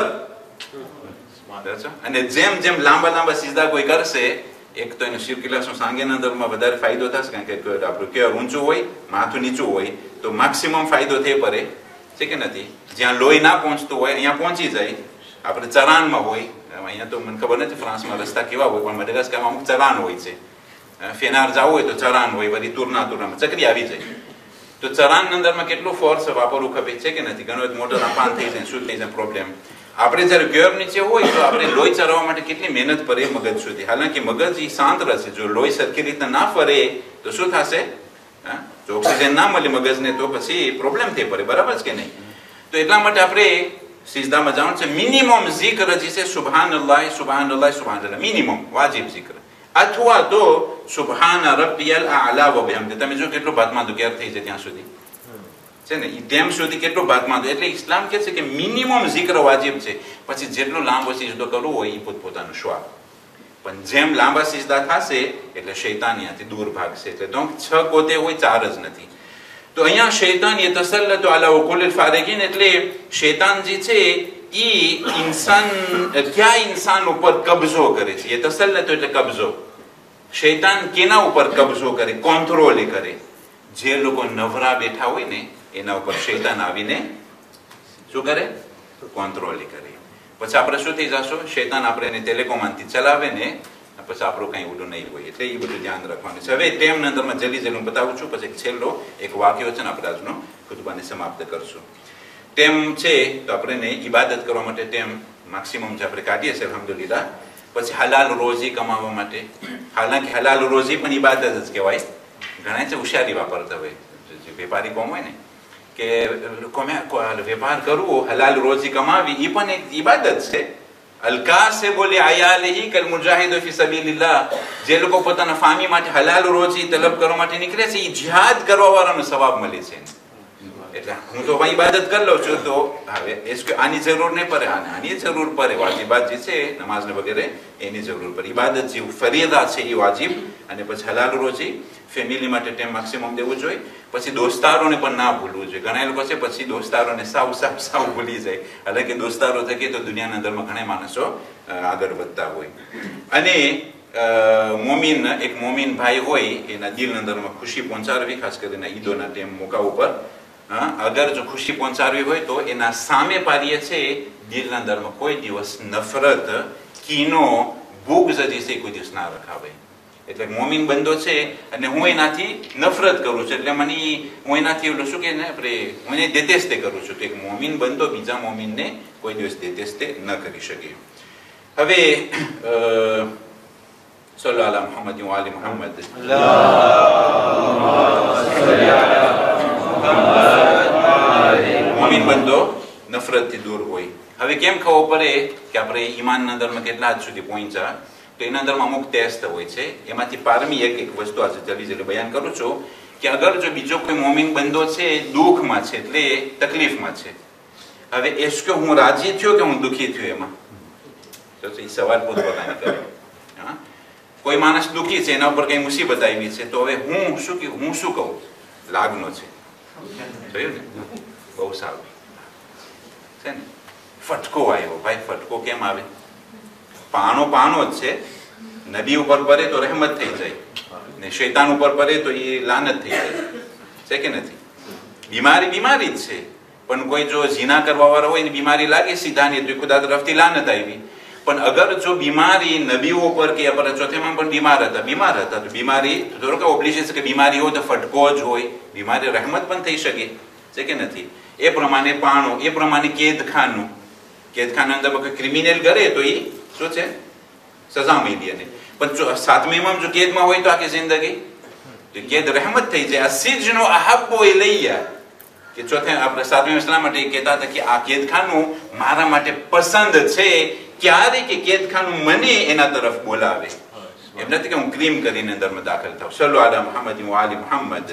અને જેમ જેમ લાંબા સિજદા કોઈ કરશે, એક તો એનું સર્ક્યુલેશન સાંગેના અંદરમાં વધારે ફાયદો થશે, કારણ કે આપણું કેર ઊંચું હોય, માથું નીચું હોય તો મેક્સિમમ ફાયદો થઈ પડે છે કે નથી. જ્યાં લોહી ના પહોંચતું હોય અહીંયા પહોંચી જાય. આપણે ચરાનમાં હોય, અહીંયા તો મને ખબર નથી ફ્રાન્સમાં રસ્તા કેવા હોય, પણ મડગાસ્કરમાં અમુક ચરાન હોય છે. ફેનાર જવું હોય તો ચરાન હોય, વળી તુરનામાં ચકરી આવી જાય. તો ચરાનની અંદરમાં કેટલું ફોર્સ વાપરવું ખબર છે કે નથી. ઘણો મોટો અપાન થઈ જાય, શું થઈ જાય પ્રોબ્લેમ. આપણે જયારે ગેર નીચે હોય તો આપણે લોહી ચરાવવા માટે કેટલી મહેનત પડે મગજ સુધી. હાલાકી મગજ એ શાંત રહેશે, જો લોહી સરખી રીતે ના ફરે તો શું થશે, જો ઓક્સિજન ના મળે મગજને તો પછી પ્રોબ્લેમ થઈ પડે, બરાબર છે કે નહીં. તો એટલા માટે આપણે સિજદામાં જવાનું છે. મિનિમમ zikr જે છે સુબહાનલ્લાહ સુબહાનલ્લાહ સુબહાનલ્લાહ, મિનિમમ વાજિબ zikr, અથવા તો સુબહાન રબ્બિયલ આલા વ બિહમદી. તમે જો કેટલું ભાતમાં તો ક્યારે થઈ જાય ત્યાં સુધી છે ને, ટેમ સુધી કેટલું ભાતમાં. એટલે ઇસ્લામ કહે છે કે મિનિમમ zikr વાજિબ છે. પછી જેટલો લાંબો સિજદો કરવો હોય એ પોતપોતાનું શ્વાસ. પણ જેમ લાંબા સિજદા થશે એટલે શૈતાન અહીંયાથી દૂર ભાગશે. એટલે તો 6 કોતે હોય, 4 જ નથી. તો અહીંયા શૈતાન યતસલ્લતુ અલા ઉકુલ અલ-ફારિગીન, એટલે શૈતાન જે છે इंसान क्या इंसान ऊपर कब्जो करे छे? ये तसल्लत એટલે કબજો. શૈતાન કેના ઉપર કબજો કરે, કંટ્રોલ કરે? જે લોકો નવરા બેઠા હોય ને એના ઉપર શૈતાન આવીને શું કરે? કંટ્રોલ કરે. પછી આપણે શું થઈ જશો? શૈતાન આપણે એને ટેલિકોમાનથી ચલાવે ને પછી આપણું કઈ ઉડું નહીં હોય. એટલે એ બધું ધ્યાન રાખવાનું છે. હવે ટેમના અંદરમાં જલ્દી હું બતાવું છું, પછી છેલ્લો એક વાક્યો છે ને આપણે આજનો ખુતબાને સમાપ્ત કરશું. ટેમ છે તો આપણે ઇબાદત કરવા માટે ટેમ મેક્સિમમ જે આપણે કાઢીએ છીએ અલ્હમ્દુલિલ્લાહ. પછી હલાલ રોજી કમાવા માટે, હાલાકી હલાલ રોજી પણ ઇબાદત જ કહેવાય. ઘણા છે હોશિયારી વાપરતા હોય, જે વેપારી કોમ હોય ને કે વેપાર કરવો, હલાલ રોજી કમાવી, એ પણ એક ઇબાદત છે. અલકા સે બોલે આયાલિહી કલ મુજાહિદો ફી સબીલિલ્લાહ. જે લોકો પોતાના ફામી માટે હલાલ રોજી તલબ કરવા માટે નીકળે છે, એ જિહાદ કરવા વાળાનો સવાબ મળે છે. એટલે હું તો ઇબાદત કરી લઉં છું, તો હવે આની જરૂર નહીં પડે, આની જરૂર પડે. વાજિબાત જે છે નમાઝ ને વગેરે એની જરૂર પડે. ઇબાદત જે ફરિયાદા છે એ વાજિબ, અને પછી હલાલ રોજી ફેમિલી માટે ટાઈમ મેક્સિમમ દેવું જોઈએ. પછી દોસ્તારોને પણ ના ભૂલવું જોઈએ. ઘણા લોકો છે પછી દોસ્તારોને સાવ ભૂલી જાય. એટલે કે દોસ્તારો થકી તો દુનિયાના અંદરમાં ઘણા માણસો આગળ વધતા હોય. અને મોમીન, એક મોમીન ભાઈ હોય એના દિલના અંદરમાં ખુશી પહોંચાડવી, ખાસ કરીને ઈદોના ટાઈમ મોકા ઉપર અગર જો ખુશી પહોંચાડવી હોય તો એના સામે પાડીએ છે દિલના અંદરમાં કોઈ દિવસ નફરત, કીનો, બુગ્ઝ છે કોઈ દિવસ ના રખાવે. એટલે મોમીન બંદો છે અને હું એનાથી નફરત કરું છું, એટલે હું એનાથી એવું શું કે ને આપણે હું એને દેતેસ્તે કરું છું. તો એક મોમીન બંદો બીજા મોમીનને કોઈ દિવસ દેતેસ્તે ન કરી શકે. હવે સલ્લલ્લાહુ અલા મુહમ્મદ વ આલી મુહમ્મદ. મોમીન બંદો નફરતથી દૂર હોય. હવે કેમ ખબર પડે કે આપણે ઈમાનના અંદરમાં કેટલા હદ સુધી પહોંચ્યા? તો એના અંદરમાં અમુક ટેસ્ટ હોય છે. એમાંથી પારમી એક વસ્તુ આજે જલ્દી બયાન કરું છું કે અગર જો બીજો કોઈ મોમીન બંદો છે દુઃખમાં છે, એટલે તકલીફમાં છે, હવે એસ કે હું રાજી થયો કે હું દુઃખી થયો, એમાં તો એ સવાલ પોતપોતાની કરે. કોઈ માણસ દુઃખી છે, એના ઉપર કઈ મુસીબત આવી છે, તો હવે હું શું કહું? લાગનો છે. જોયું ને? બહુ સારું છે ને. ફટકો આવ્યો ભાઈ. ફટકો કેમ આવે? પાણો જ છે. નબી ઉપર પડે તો રહેમત થઈ જાય, ને શૈતાન ઉપર પડે તો એ લાનત થઈ જાય. છે કે નથી? બીમારી જ છે, પણ કોઈ જો ઝીના કરવા વાળો હોય ને બીમારી લાગે સીધાની, તો ખુદા તરફથી લાનત આવી. પણ અગર જો બીમારી નબીઓ ઉપર કે ચોથેમાં પણ બીમાર હતા તો બીમારી થોડો કે ઓબ્લિગેશન કે બીમારી હોય તો ફટકો જ હોય. બીમારી રહેમત પણ થઈ શકે. છે કે નથી? એ પ્રમાણે પાણો, એ પ્રમાણે કેદખાના અંદર કોઈ ક્રિમિનલ કરે તો એ શું છે? સજા મળી. અને પણ સાતમીમાં જો કેદમાં હોય તો આખી જિંદગી તો કેદ રહેમત થઈ જાય. અસીજનો અહબ્બો ઇલૈયા, કે ચોથે આપણે સાતમી ઇસ્લામ માટે કહેતા હતા કે આ કેદખાનું મારા માટે પસંદ છે. ક્યારે કે કેદખાનું મને એના તરફ બોલાવે. એમ નથી કે હું ક્રીમ કરીને અંદરમાં દાખલ થાઉં. સલ્લુ અલા મુહમ્મદ વ આલી મુહમ્મદ.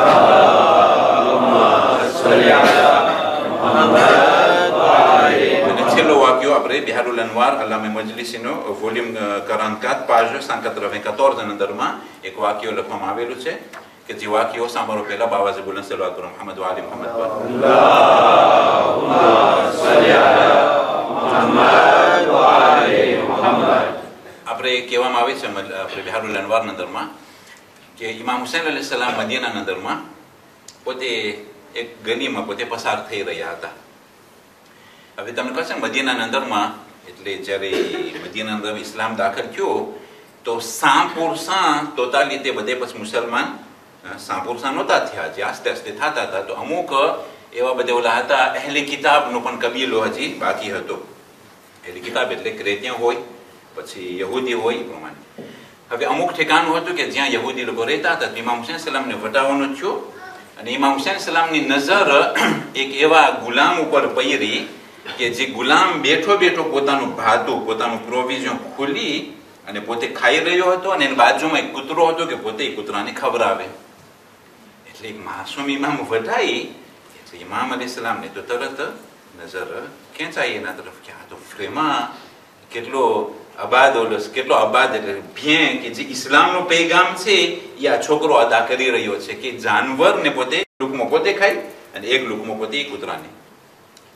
અને છેલ્લો વાક્યો આપણે બિહારુલ અનવાર અલ્લામે મજલિસીનો વોલ્યુમ 44 પાજ 194 ના અંદરમાં એક વાક્યો લખવામાં આવેલું છે કે જે વાક્યો સાંભળો પહેલા બાવાજી બોલન સલ્લલ્લાહુ અલૈહિ મુહમ્મદ વ આલી મુહમ્મદ પર. અલ્લાહુમ્મા સલ્લી અલા મુહમ્મદ વ આલી મુહમ્મદ. આપણે કહેવામાં આવે છે આપણે બિહારુલ અનવારના અંદરમાં કે ઇમામ હુસૈન અલૈહિ સલામ મદીનાના અંદરમાં પોતે એક ગલીમાં પોતે પસાર થઈ રહ્યા હતા. હવે તમને કહે છે મદીનાના અંદરમાં, એટલે જ્યારે મદીનાના અંદર ઇસ્લામ દાખલ થયો તો 100% ટોટાલિટી બધે પછી મુસલમાન 100% નહોતા થયા, જે આસ્તે આસ્તે થતા હતા. તો અમુક એવા બધા ઓલા હતા અહેલી કિતાબનો પણ કબીલો હજી બાકી હતો. અહેલી કિતાબ એટલે ક્રેતિયન હોય, પછી યહૂદી હોય, એ પ્રમાણે. હવે અમુક ઠેકાણું હતું કે જ્યાં યહૂદી લોકો રહેતા હતા. ઇમામ હુસૈન સલામને વટાવવાનો થયો અને ઇમામ હુસૈન સલામની નજર એક એવા ગુલામ ઉપર પડી કે જે ગુલામ બેઠો પોતાનું ભાતું, પોતાનું પ્રોવિઝન ખોલી અને પોતે ખાઈ રહ્યો હતો, અને એની બાજુમાં એક કૂતરો હતો કે પોતે એ કૂતરાને ખવડાવે. એટલે એક માસૂમ ઇમામ વટાઈ, એટલે ઇમામ અલૈહિ સલામને તો તરત નજર ખેંચાઈ એના તરફ કે આ તો ફ્રેમાં કેટલો આબાદ એટલે ભેં કે જે ઇસ્લામનો પૈગામ છે એ આ છોકરો અદા કરી રહ્યો છે કે જાનવરને પોતે લુકમો પોતે ખાય અને એક લુકમો પોતે કૂતરાને.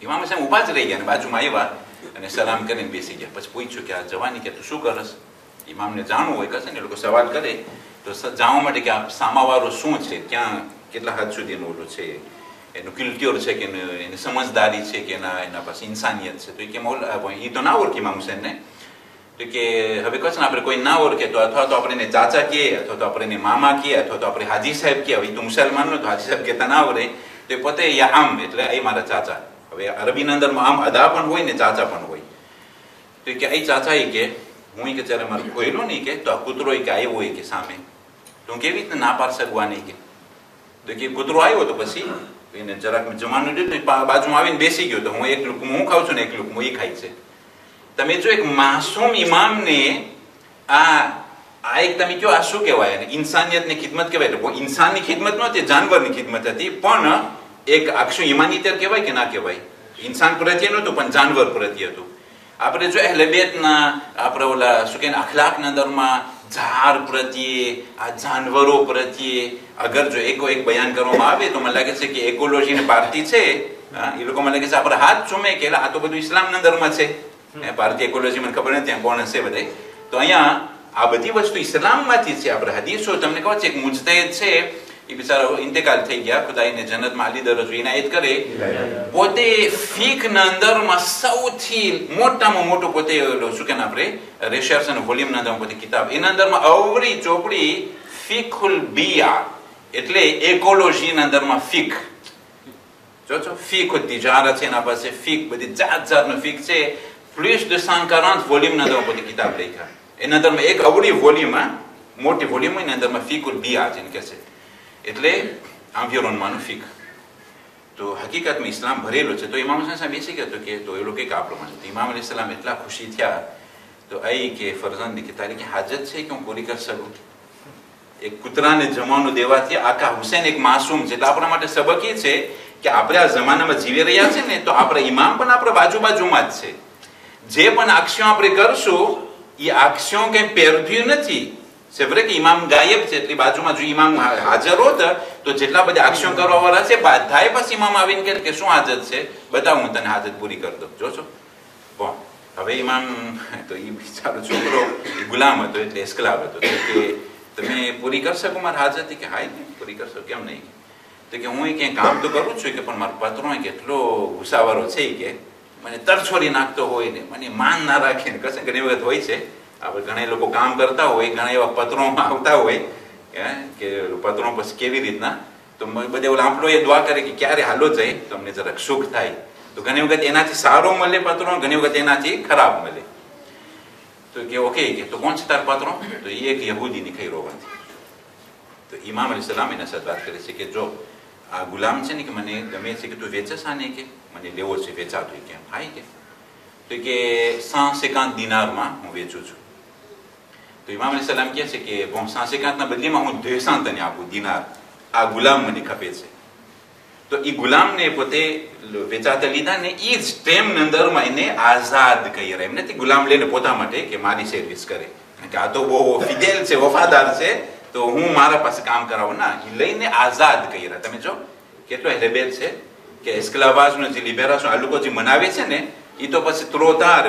ઇમામ હુસૈન ઊભા જ રહી ગયા અને બાજુમાં આવ્યા અને સલામ કરીને બેસી ગયા. પછી પૂછ્યું કે આ જવાની કે તું શું કરસ? ઇમામને જાણવું હોય કશે ને એ લોકો સવાલ કરે તો જાણવા માટે કે આ સામાવાળો શું છે, ક્યાં કેટલા હદ સુધીનું ઓલું છે, એનું કિલ્ટ્યોર છે કે એની સમજદારી છે કે એના પાસે ઇન્સાનિયત છે. તો એ કેમ એ તો ના ઓળખે ઇમામ હુસૈનને. તો કે હવે કશે ને આપણે કોઈ ના ઓળખે તો અથવા તો આપણે એને ચાચા કહીએ, અથવા તો આપણે એને મામા કહીએ, અથવા તો આપણે હાજી સાહેબ કહીએ. હવે તો મુસલમાનનો તો હાજી સાહેબ કહેતા ના આવડે તો પોતે આમ એટલે એ મારા ચાચા. હવે અરબીના અંદરમાં આમ અદા પણ હોય ને ચાચા પણ હોય. તો કે એ ચાચા એ કે હું કે જ્યારે મારે ખોયલો નહીં કે તો આ કૂતરો કે આવ્યો હોય કે સામે તો હું કેવી રીતે ના પાર શકવા નહીં કે. તો કે કૂતરો આવ્યો તો પછી એને જરાક જમાનું દીધું બાજુમાં આવીને બેસી ગયો. તો હું એક લુકમું હું ખાઉં છું ને એક લુકમું એ ખાય છે. તમે જો એક માસૂમ ઇમામને આ એક તમે કહો આ શું કહેવાય એને ઇન્સાનિયતની ખિદમત કહેવાય. ઇન્સાનની ખિદમત નહોતી, જાનવરની ખિદમત હતી, પણ એક આક્ષું ઇમાનિયત કહેવાય કે ના કહેવાય? ઇન્સાન પ્રત્યે નહોતું પણ જાનવર પ્રત્યે હતું. આપણે જો અહેલે બેતના આપણે ઓલા શું કહે અખલાકના અંદરમાં ઝાડ પ્રત્યે આ જાનવરો પ્રત્યે અગર જો એક બયાન કરવામાં આવે તો મને લાગે છે કે એકોલોજીની પાર્ટી છે એ લોકો મને લાગે છે આપણે હાથ ચૂમે કે આ તો બધું ઇસ્લામના અંદરમાં છે. ભારતીય એકોલોજી મને ખબર નથી ત્યાં કોણ હશે બધે. તો અહીંયા આ બધી વસ્તુ ઇસ્લામમાંથી છે. આપણે હદીસો તમને કહો છે એક મુજતહિદ છે એ બિચારા ઇન્તેકાલ થઈ ગયા, ખુદાઈને જન્નતમાં આલી દરજ્જો ઇનાયત કરે. પોતે ફીકના અંદરમાં સૌથી મોટામાં મોટું પોતે શું કે આપણે રિસર્ચ અને વોલ્યુમના અંદર પોતે કિતાબ એના અંદરમાં અવળી ચોપડી ફિકુલ બિયા એટલે એકોલોજીના અંદરમાં ફીક જો ફીક તિજારત છે એના પાસે ફીક બધી જાત જાતનું ફીક છે. પ્લસ 240 વોલ્યુમના અંદર પોતે કિતાબ લખ્યા. એના અંદરમાં એક અવળી વોલ્યુમ મોટી વોલ્યુમ એના અંદરમાં ફિકુલ બિયા જેને કહે છે એટલે એન્વાયરમેન્ટનું ફીક. તો હકીકતમાં ઇસ્લામ ભરેલો છે. તો ઇમામ હુસૈન સાહેબ બેસી ગયા કે તો એ લોકો કંઈક આ પ્રમાણે તો ઇમામ અલી સલામ એટલા ખુશી થયા તો એ કે ફરજંદ કે તારી કે હાજત છે કે હું પૂરી કરી શકું? એક કૂતરાને જમવાનું દેવાથી આખા હુસૈન એક માસૂમ છે. એટલે આપણા માટે સબક એ છે કે આપણે આ જમાનામાં જીવી રહ્યા છે ને તો આપણા ઇમામ પણ આપણા બાજુમાં જ છે. જે પણ આક્ષિયો આપણે કરશું એ આક્ષિયો કંઈ પહેરવ્યું નથી. સેવરે કે ઇમામ ગાયબ છે એટલે બાજુમાં જો ઇમામ હાજર હોત તો જેટલા બધા આક્ષિયો કરવા વાળા છે બધાએ પછી ઇમામ આવીને કહે કે શું હાજત છે બતાવ હું તને હાજત પૂરી કરી દઉં. જોશો પણ હવે ઇમામ તો એ બિચારો છોકરો ગુલામ હતો એટલે એસ્કલાવ હતો કે તમે પૂરી કરી શકો મારી હાજત? કે હા પૂરી કરશો કેમ નહીં? તો કે હું ક્યાંય કામ તો કરું છું કે પણ મારો પત્રો કેટલો ગુસ્સાવાળો છે કે મને તરછોડી નાખતો હોય ને મને માન ના રાખે ને કશે ઘણી વખત હોય છે. આપણે ઘણા લોકો કામ કરતા હોય ઘણા એવા પત્રોમાં આવતા હોય કે પત્રો પછી કેવી રીતના તો બધે ઓલા આપણો એ દુઆ કરે કે ક્યારે હાલો જાય તો અમને જરાક સુખ થાય. તો ઘણી વખત એનાથી સારો મળે પત્રો, ઘણી વખત એનાથી ખરાબ મળે. તો કે ઓકે કે તો કોણ છે તાર પત્રો? તો એ એક યહૂદીની ખઈ રોવાથી. તો ઇમામ અલી સલામ એના સાથે વાત કરે છે કે જો આ ગુલામ છે ને કે મને ગમે છે કે તું વેચસ આને કે મને લેવો છે વેચાતો કેમ? હા કે તો કે 150 દિનારમાં હું વેચું છું. તો ઇમામ અલી સલામ કહે છે કે 150 બદલીમાં હું 200 તને આપું દિનાર. આ ગુલામ મને ખપે છે. તો એ ગુલામને પોતે વેચાતા લીધા ને એ જ ટાઈમની અંદરમાં એને આઝાદ કહી રહ્યા. એમ નથી ગુલામ લઈને પોતા માટે કે મારી સર્વિસ કરે કે આ તો બહુ ફિદેલ છે, વફાદાર છે તો હું મારા પાસે કામ કરાવું ના. એ લઈને આઝાદ કહી રહ્યા. તમે જો કેટલો હેલેબેલ છે કે એસ્કલાવાઝનો જે લિબેરાશન આ લોકો જે મનાવે છે ને એ તો પછી ત્રોતાર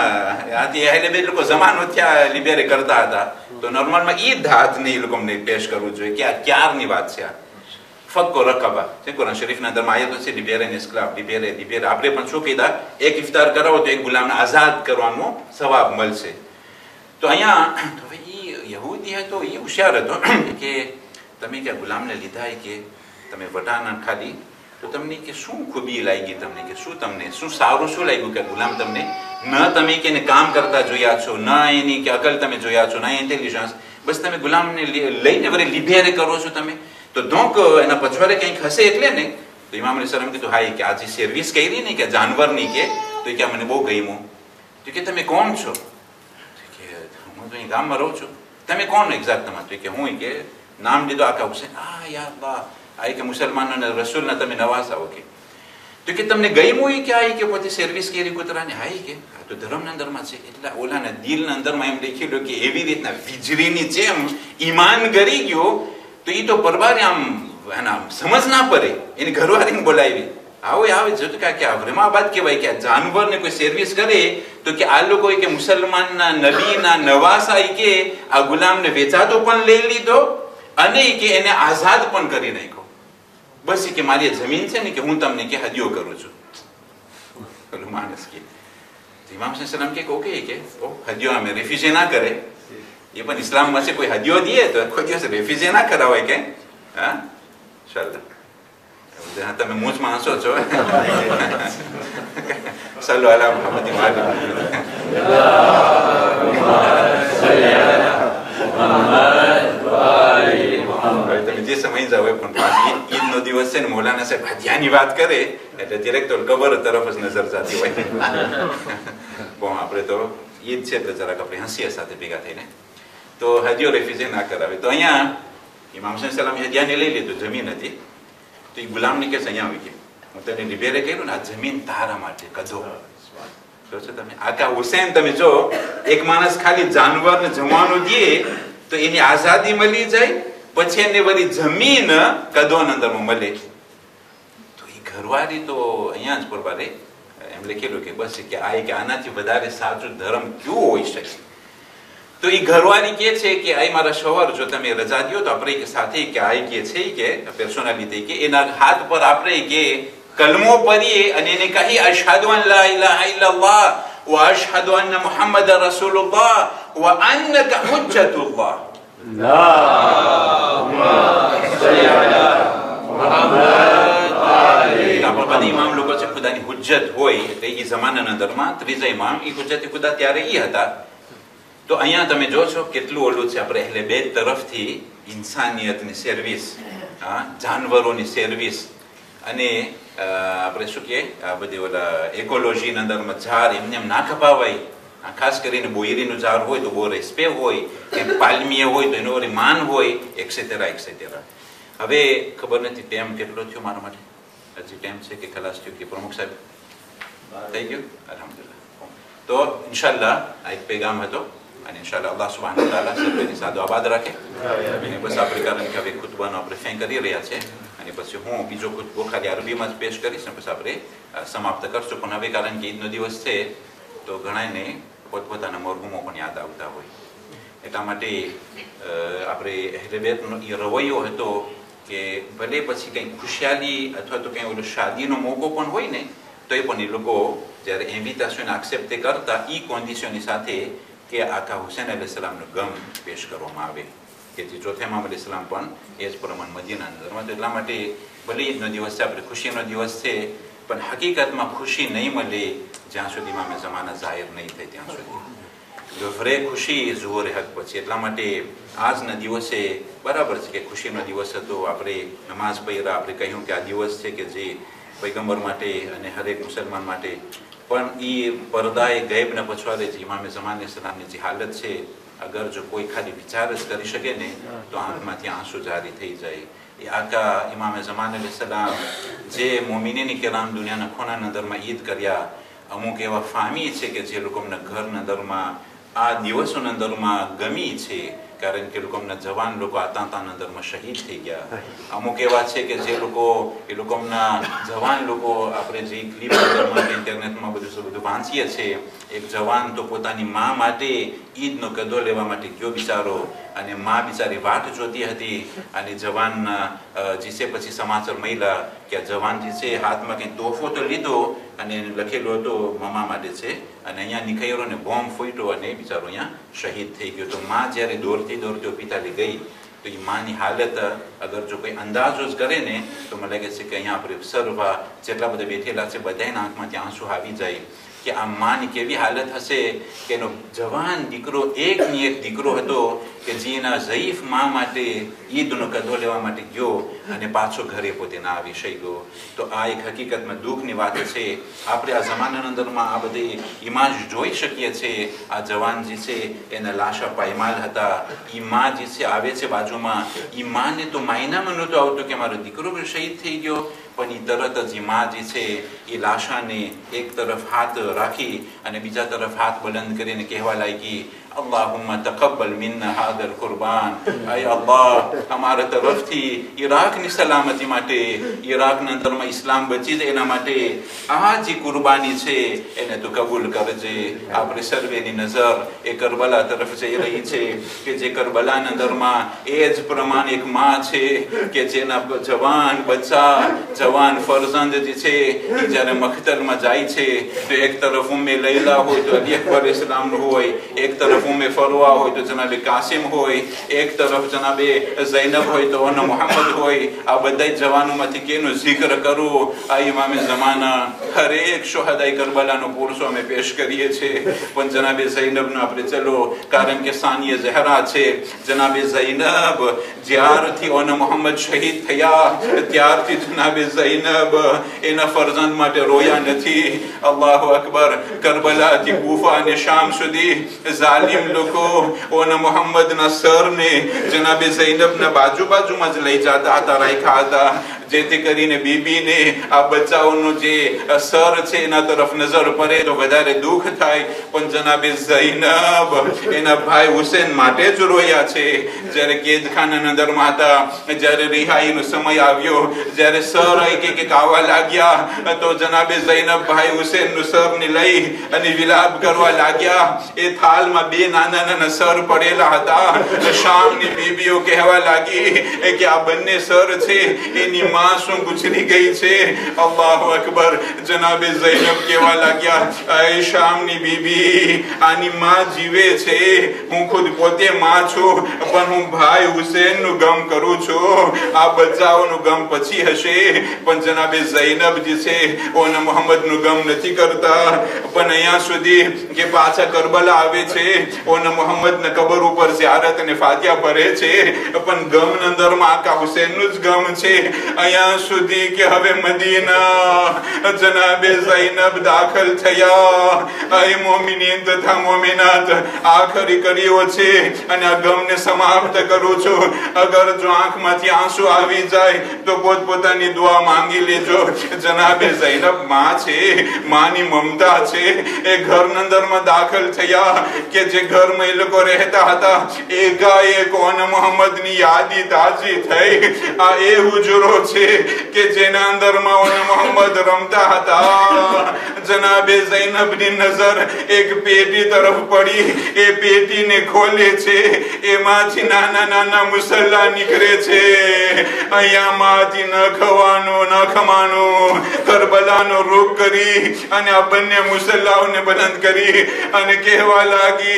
હેલેબેલ લોકો જમાનો થયા લિબેરે કરતા હતા. તો નોર્મલમાં એ ધાતને એ લોકો અમને પેશ કરવું જોઈએ કે આ ક્યારની વાત છે. આ ફક્કો રકબા છે કુરાન શરીફના અંદરમાં આયતો છે લિબેરે ને એસ્કલાવ લિબેરે આપણે પણ શું કીધા એક ઇફતાર કરાવો તો એક ગુલામને આઝાદ કરવાનો સવાબ મળશે. તો અહીંયા યહૂદી હતો એ હોશિયાર હતો કે તમે કે ગુલામને લીધા કે તમે વટાણા ખાધી તો તમને કે શું ખૂબી લાગી, તમને કે શું તમને શું સારું શું લાગ્યું કે ગુલામ તમને ન તમે કે એને કામ કરતા જોયા છો, ન એની કે અકલ તમે જોયા છો, ન ઇન્ટેલિજન્સ, બસ તમે ગુલામને લઈને વળી લિબેરે કરો છો તમે તો ધોંક એના પછવાડે કંઈક હશે એટલે ને. તો ઇમામ અલી સલામ કીધું હા કે આજે સર્વિસ કરી ને કે જાનવરની કે તો કે મને બહુ ગમ્યું. તો કે તમે કોણ છો? કે હું તો અહીં ગામમાં રહું છું. તમે કોણ એક્ઝેક્ટ તમારે? તો કે હું કે નામ લીધો આખા હુસેન. યાર બા આ કે મુસલમાનોના રસૂલના તમે નવાઝા હો કે. તો કે તમને ગમ્યું કે આ કે પોતે સર્વિસ કરી કૂતરાને? હા કે આ તો ધર્મના અંદરમાં છે. એટલે ઓલાના દિલના અંદરમાં એમ લખેલું કે એવી રીતના વીજળીની જેમ ઈમાન કરી ગયો તો એ તો પરવારે આમ એના સમજ ના પડે એની ઘરવાળીને બોલાવી આવે ઝટકા કે આ વ્રમાબાદ કહેવાય કે આ જાનવરને કોઈ સર્વિસ કરે તો કે આ લોકો કે મુસલમાનના નબીના નવાસા કે આ ગુલામને વેચાતો પણ લઈ લીધો અને કે એને આઝાદ પણ કરી નાખ્યો. બસ કે મારી જમીન છે ને કે હું તમને કે હદિયો કરું છું. પેલું માણસ કે ઇમામ સલામ કે ઓકે કે હદિયો અમે રેફ્યુઝી ના કરે. એ પણ ઇસ્લામમાં છે કોઈ હદિયો દે તો કોઈ દિવસ રેફ્યુઝી ના કરાવાય કે હા ચાલો તમે મૂંછમાં હસો છો. સલ્લુ અલા મુહમ્મદ તમે જે સમય જાવ પણ ઈદનો દિવસ છે ને મૌલાના સાહેબ હદિયાની વાત કરે એટલે ડિરેક્ટ તો કબર તરફ જ નજર જતી હોય. પણ આપણે તો ઈદ છે એટલે જરાક આપણે હસીએ સાથે ભેગા થઈને તો હદિયો રેફ્યુઝી ના કરાવે. તો અહીંયા ઇમામ સલામ હદિયાને લઈ લીધું, જમીન હતી. તો એ ગુલામને કે અહીંયા આવી ગયા, હું તને રિપેરે કર્યું ને આ જમીન તારા માટે કદો. જો છો તમે આકા હુસેન, તમે જો એક માણસ ખાલી જાનવરને જમવાનું દે તો એની આઝાદી મળી જાય, પછી એને બધી જમીન કદોન અંદરમાં મળે. તો એ ઘરવાળી તો અહીંયા જ પરવારે એમ લખેલું કે બસ કે આ કે આનાથી વધારે સાચું ધર્મ કયું હોઈ શકે. તો એ ઘરવાળી કે છે કે આ મારા શોહર જો તમે રજા દો તો આપણે કે સાથે કે આ કે છે કે પર્સનાલિટી કે એના હાથ પર આપણે કે કલમો પડીએ અને એને કહી અશહદુ અન લા ઇલાહા ઇલ્લલ્લાહ વ અશહદુ અન્ન મુહમ્મદર રસૂલુલ્લાહ વ અન્નકા હુજ્જતુલ્લાહ. આપણા ઇમામ લોકો છે ખુદાની હુજ્જત હોય એટલે એ જમાનાના અંદરમાં ત્રીજા ઇમામ એ હુજ્જત ખુદા ત્યારે એ હતા. તો અહીંયા તમે જો છો કેટલું ઓલું છે આપણે અહેલે બેત તરફથી ઇન્સાનિયતની સર્વિસ, જાનવરોની સર્વિસ અને આપણે શું કહીએ આ બધી ઓલા એકોલોજીના અંદરમાં ઝાડ એમને એમ ના કપાવાય. ખાસ કરીને બોયરીનું ઝાડ હોય તો બહુ રેસ્પે હોય, પાલમીએ હોય તો એનો માન હોય, એક્સેટેરા એક્સેટેરા. હવે ખબર નથી ટાઈમ કેટલો થયો મારા માટે, હજી ટાઈમ છે કે ખલાસ થયો કે પ્રમુખ સાહેબ થઈ ગયું? અલ્હમ્દુલિલ્લાહ. તો ઇન્શાલ્લાહ આ એક પેગામ હતો અને ઇન્શાલ્લાહ અલ્લાહ સુબ્હાનહુ વ તઆલા સર્વેની સાદો આબાદ રાખે. અને બસ આપણે કારણ કે હવે ખુતબાનો આપણે ફેં કરી રહ્યા છે અને પછી હું બીજો ખુતબો ખાલી અરબીમાં જ પેશ કરીશ ને પછી આપણે સમાપ્ત કરશું. પણ હવે કારણ કે ઈદનો દિવસ છે તો ઘણાને પોતપોતાના મરહુમો પણ યાદ આવતા હોય એટલા માટે આપણે અહેલે બેતનો એ રવૈયો હતો કે ભલે પછી કંઈ ખુશિયાલી અથવા તો કંઈ ઓલો શાદીનો મોકો પણ હોય ને તો એ પણ એ લોકો જ્યારે ઇન્વિટેશન એક્સેપ્ટ કરતા એ કન્ડિશનની સાથે કે આકા હુસેન અલૈહિસ્સલામનો ગમ પેશ કરવામાં આવે કે જે ચોથા ઇમામ અલૈહિસ્સલામ પણ એ જ પ્રમાણે મદીના અંદરમાં. તો એટલા માટે ભલે ઈદનો દિવસ છે, આપણે ખુશીનો દિવસ છે, પણ હકીકતમાં ખુશી નહીં મળે જ્યાં સુધી ઇમામે જમાના જાહેર નહીં થાય ત્યાં સુધી. ગફરે ખુશી ઝુહોરે હક પછી. એટલા માટે આજના દિવસે બરાબર છે કે ખુશીનો દિવસ હતો, આપણે નમાઝ પઢ્યા, આપણે કહ્યું કે આ દિવસ છે કે જે પૈગંબર માટે અને હરેક મુસલમાન માટે, પણ એ પરદાએ ગૈબના પછવાડે જે ઇમામે ઝમાન અલૈહિસ્સલામની જે હાલત છે, અગર જો કોઈ ખાલી વિચાર જ કરી શકે ને તો આંખમાંથી આંસુ જારી થઈ જાય. એ આકા ઇમામે ઝમાન અલૈહિસ્સલામ જે મોમિનીની કિરામ દુનિયાના ખૂણાના અંદરમાં ઈદ કર્યા, અમુક એવા ફામી છે કે જે લોકોના ઘરના અંદરમાં આ દિવસોના અંદરમાં ગમી છે કારણ કે લોકોના જવાન લોકો આતંકના અંદરમાં શહીદ થઈ ગયા. અમુક એવા છે કે જે લોકો એ લોકોના જવાન લોકો આપણે જે ક્લિપ અંદરમાં ઇન્ટરનેટમાં બધું વાંચીએ છીએ, એક જવાન તો પોતાની મા માટે ઈદનો કદો લેવા માટે ગયો બિચારો અને મા બિચારી વાટ જોતી હતી અને જવાન જે છે પછી સમાચાર મળ્યા કે આ જવાન જે છે હાથમાં કંઈ તોહફો તો લીધો અને લખેલું હતો મમા માટે છે અને અહીંયા નીકળ્યો ને બોમ્બ ફૂટ્યો અને બિચારો અહીંયા શહીદ થઈ ગયો. તો મા જ્યારે દોડતી પિતાલી ગઈ તો એ માની હાલત અગર જો કોઈ અંદાજો જ કરે ને તો મને લાગે છે કે અહીંયા આપણે સર્વા જેટલા બધા બેઠેલા છે બધાના આંખમાંથી આંસુ આવી જાય કે આ માની કેવી હાલત હશે કે એનો જવાન દીકરો એકની એક દીકરો હતો કે જેના ઝઈફ મા માટે ઈદનો કદો લેવા માટે ગયો અને પાછો ઘરે પોતે ના આવી શક્યો. તો આ એક હકીકતમાં દુઃખની વાત છે. આપણે આ જમાનાના અંદરમાં આ બધી ઇમાજ જોઈ શકીએ છીએ. આ જવાન જે છે એના લાશા પાયમાલ હતા. ઈ મા જે છે આવે છે બાજુમાં, ઈ માને તો માયનામાં નહોતું આવતું કે મારો દીકરો પણ શહીદ થઈ ગયો, પણ એ તરત જ ઈ મા જે છે એ લાશાને એક તરફ હાથ રાખી અને બીજા તરફ હાથ બલંદ કરીને કહેવા લાગી, અલ્લાહુમ્મા તકબ્બલ મિન્ના હાદલ કુરબાન. આય અલ્લાહ, અમારા તરફથી ઈરાકની સલામતી માટે, ઈરાકના અંદરમાં ઇસ્લામ બચી જાય એના માટે આ જે કુરબાની છે એને તું કબૂલ કરજે. આપણે સર્વેની નજર એ કરબલા તરફ જઈ રહી છે કે જે કરબલાના અંદરમાં એ જ પ્રમાણે એક માં છે કે જેના જવાન બચ્ચા, જવાન ફરજંદ જે છે એ જ્યારે મખતલમાં જાય છે તો એક તરફ ઉમ્મે લૈલા હોય તો અલી અકબર ઇસ્લામનું હોય, એક તરફ ઉમ્મે ફરવા હોય તો જનાબે કાસિમ હોય, એક તરફ જનાબે ઝૈનબ હોય તો અન મોહમ્મદ હોય. આ બધા જવાનોમાંથી કેનું જિક્ર કરું? આ ઇમામે ઝમાના હરેક શોહદાએ કરબલાનો પુરુષો અમે પેશ કરીએ છીએ, પણ જનાબે ઝૈનબનો આપણે ચલો, કારણ કે સાનિય ઝહરા છે. જનાબે ઝૈનબ જ્યારથી અન મોહમ્મદ શહીદ થયા ત્યારથી જનાબે ઝૈનબ એના ફરજંદ માટે રોયા નથી. અલ્લાહુ અકબર. કરબલાથી કૂફા અને શામ સુધી ઝાલિમ લોકો ઓન મોહમ્મદના સરને જનાબે ઝૈનબના બાજુમાં જ લઈ જતા હતા, રાખ્યા હતા, જેથી કરીને બીબીને આ બચ્ચાઓનો જે સર છે એના તરફ નજર પડે તો વધારે દુઃખ થાય. પણ જનાબે ઝૈનબ એના ભાઈ હુસેન માટે જ રોયા છે. જ્યારે કેદખાનાના અંદરમાં હતા, જ્યારે રિહાઈનો સમય આવ્યો, જ્યારે સર એક આવવા લાગ્યા તો જનાબે ઝૈનબ ભાઈ હુસેનનું સરને લઈ અને વિલાપ કરવા લાગ્યા. એ થાળમાં બે નાના સર પડેલા હતા. શામની બીબીઓ કહેવા લાગી કે આ બંને સર છે એની માં શું ગુજરી ગઈ છે. અલ્લાહુ અકબર. જનાબે ઝૈનબ કહેવા લાગ્યા, એ શામની બીબી, આની માં જીવે છે, હું ખુદ પોતે માં છું, પણ હું ભાઈ હુસેનનું ગમ કરું છું. આ બચ્ચાઓનું ગમ પછી હશે, પણ જનાબે ઝૈનબ જે છે ઓના મોહમ્મદનું ગમ નથી કરતા. પણ અહીંયા સુધી કે પાછા કરબલા આવે છે, ઓના મોહમ્મદના કબર ઉપર ઝિયારત અને ફાતિહા ભરે છે, પણ ગમના અંદરમાં આકા હુસેનનું જ ગમ છે. અહીંયા સુધી કે હવે મદીના જનાબે ઝૈનબ દાખલ થયા. એ મોમિનીન તથા મોમિનાત, આખરી કર્યો છે અને આ ગમને સમાપ્ત કરું છું. અગર જો આંખમાંથી આંસુ આવી જાય તો પોતપોતાની દુઆ માંગી લેજો. જનાબે ઝૈનબ માં છે, માની મમતા છે. એ ઘરના અંદરમાં દાખલ થયા કે જે ઘરમાં એ લોકો રહેતા હતા એકાએક ઓન મોહમ્મદની યાદી તાજી થઈ. આ એ હુજરો છે કે જેના અંદરમાં ઓન મોહમ્મદ રમતા હતા. જનાબે ઝૈનબની નજર એક પેટી તરફ પડી. એ પેટીને ખોલે છે, એમાંથી નાના મુસલ્લા નીકળે છે. અહીંયામાંથી ન ખવાનું ન ખમાનું કરબલાનો રૂપ કરી અને આ બંને મુસલ્લાઓને બલંદ કરી અને કહેવા લાગી,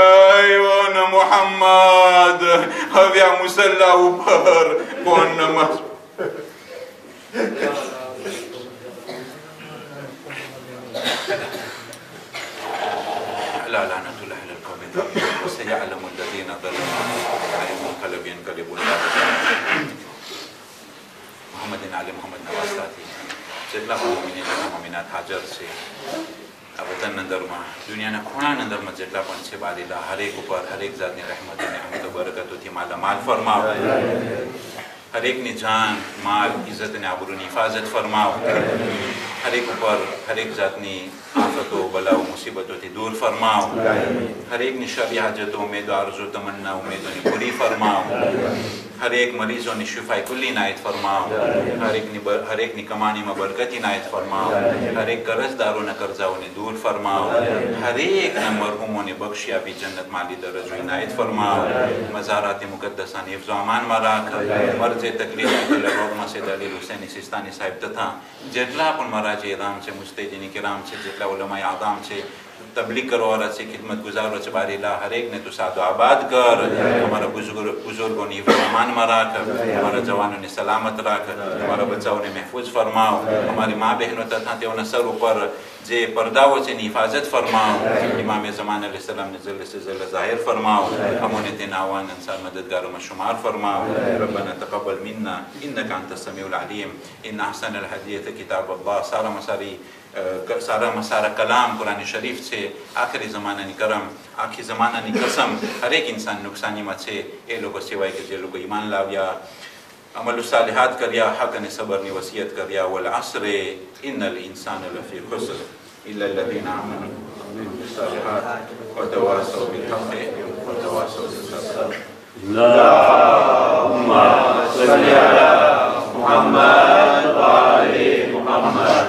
અયન મોહમ્મદ, હવે આ મુસલ્લા ઉપર કોણ નમાઝ لا لعنة الله على القوم الظالمين وسيعلم الذين ظلموا أي منقلب ينقلبون محمد علي محمد નવાઝથી જેટલા મોમિનીન અને મોમિનાત હાજર છે આ વતનના અંદરમાં, દુનિયાના ખૂણાના અંદરમાં જેટલા પણ છે, બારીલા હરેક ઉપર હરેક જાતની રહેમત અને હમદ બરકતોથી માલામાલ ફરમાવ. હરેકની જાન, માલ, ઇજ્જત અને આબરૂની હિફાજત ફરમાવ. હરેક ઉપર હરેક જાતની આફતો, બલાઓ, મુસીબતોથી દૂર ફરમાવ. હરેકની શરી હાજતો, ઉમેદો, આરઝો, તમન્ના, ઉમેદોની પૂરી ફરમાવ. હરેક મરીઝોની શિફાઈ કુલ્લી નાયત ફરમાવ. હરેકની કમાણીમાં બરકતી નાયત ફરમાવ. હરેક કરજદારોના કરજાઓને દૂર ફરમાવ. હરેકના મરહુમોને બક્ષી આપી જન્નતમાં આલી દરજ્જો ઇનાયત ફરમાવ. મઝારાત મુકદ્દસાને હિફ્ઝો અમાનમાં રાખ. મરજે તકલીફ લગોરમાં છે દલીલ હુસૈની સિસ્તાની સાહેબ તથા જેટલા પણ મરાજી રામ છે, મુસ્તેદીની કિરામ છે, જેટલા ઉલમાએ આદામ છે, तबलीग करो और अच्छी खिदमत गुजारो चबारीला हर एक ने तो सादो आबाद कर. हमारा बुजुर्गों ने ईमान में राख, हमारा जवानों ने सलामत राख, हमारा बच्चाओं ने महफूज फरमाओ. हमारी माँ बहनों तथा तेओना सर ऊपर जे पर्दाओं से हिफाजत फरमाओ. इमाम ज़मान अलैहिस्सलाम ने ज़िल्ल से ज़िल्ल ज़ाहिर फरमाओ. हमों ने तेन आवान अंसार मददगारों में शुमार फरमाओ. रब्बना तक़ब्बल मिन्ना इन्नका अंतस समीउल अलीम. इन्ना अहसनल हदीयत किताब अल्लाह. सारा मसारा कलाम कुरान शरीफ से आखिरी ज़मानानी करम, आखिरी ज़मानानी कसम हर एक इंसान नुकसानी में छे. ए लोगों सिवाय के जे लोग ईमान लाव्या अमल सालिहात करिया, हक ने सबर ने वसीयत करिया, वल अस्र इन्नल इंसान लफी खुस्र इल्ला लल्लज़ीना आमनु बिस्सालिहात व तवासौ बिल हक़्क़ि व तवासौ बिस सब्र। अल्लाहुम्मा सल्लि अला मुहम्मद व आलि मुहम्मद।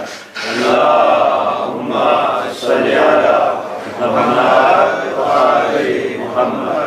अल्लाहुम्मा सल्लि अला मुहम्मद व आलि मुहम्मद।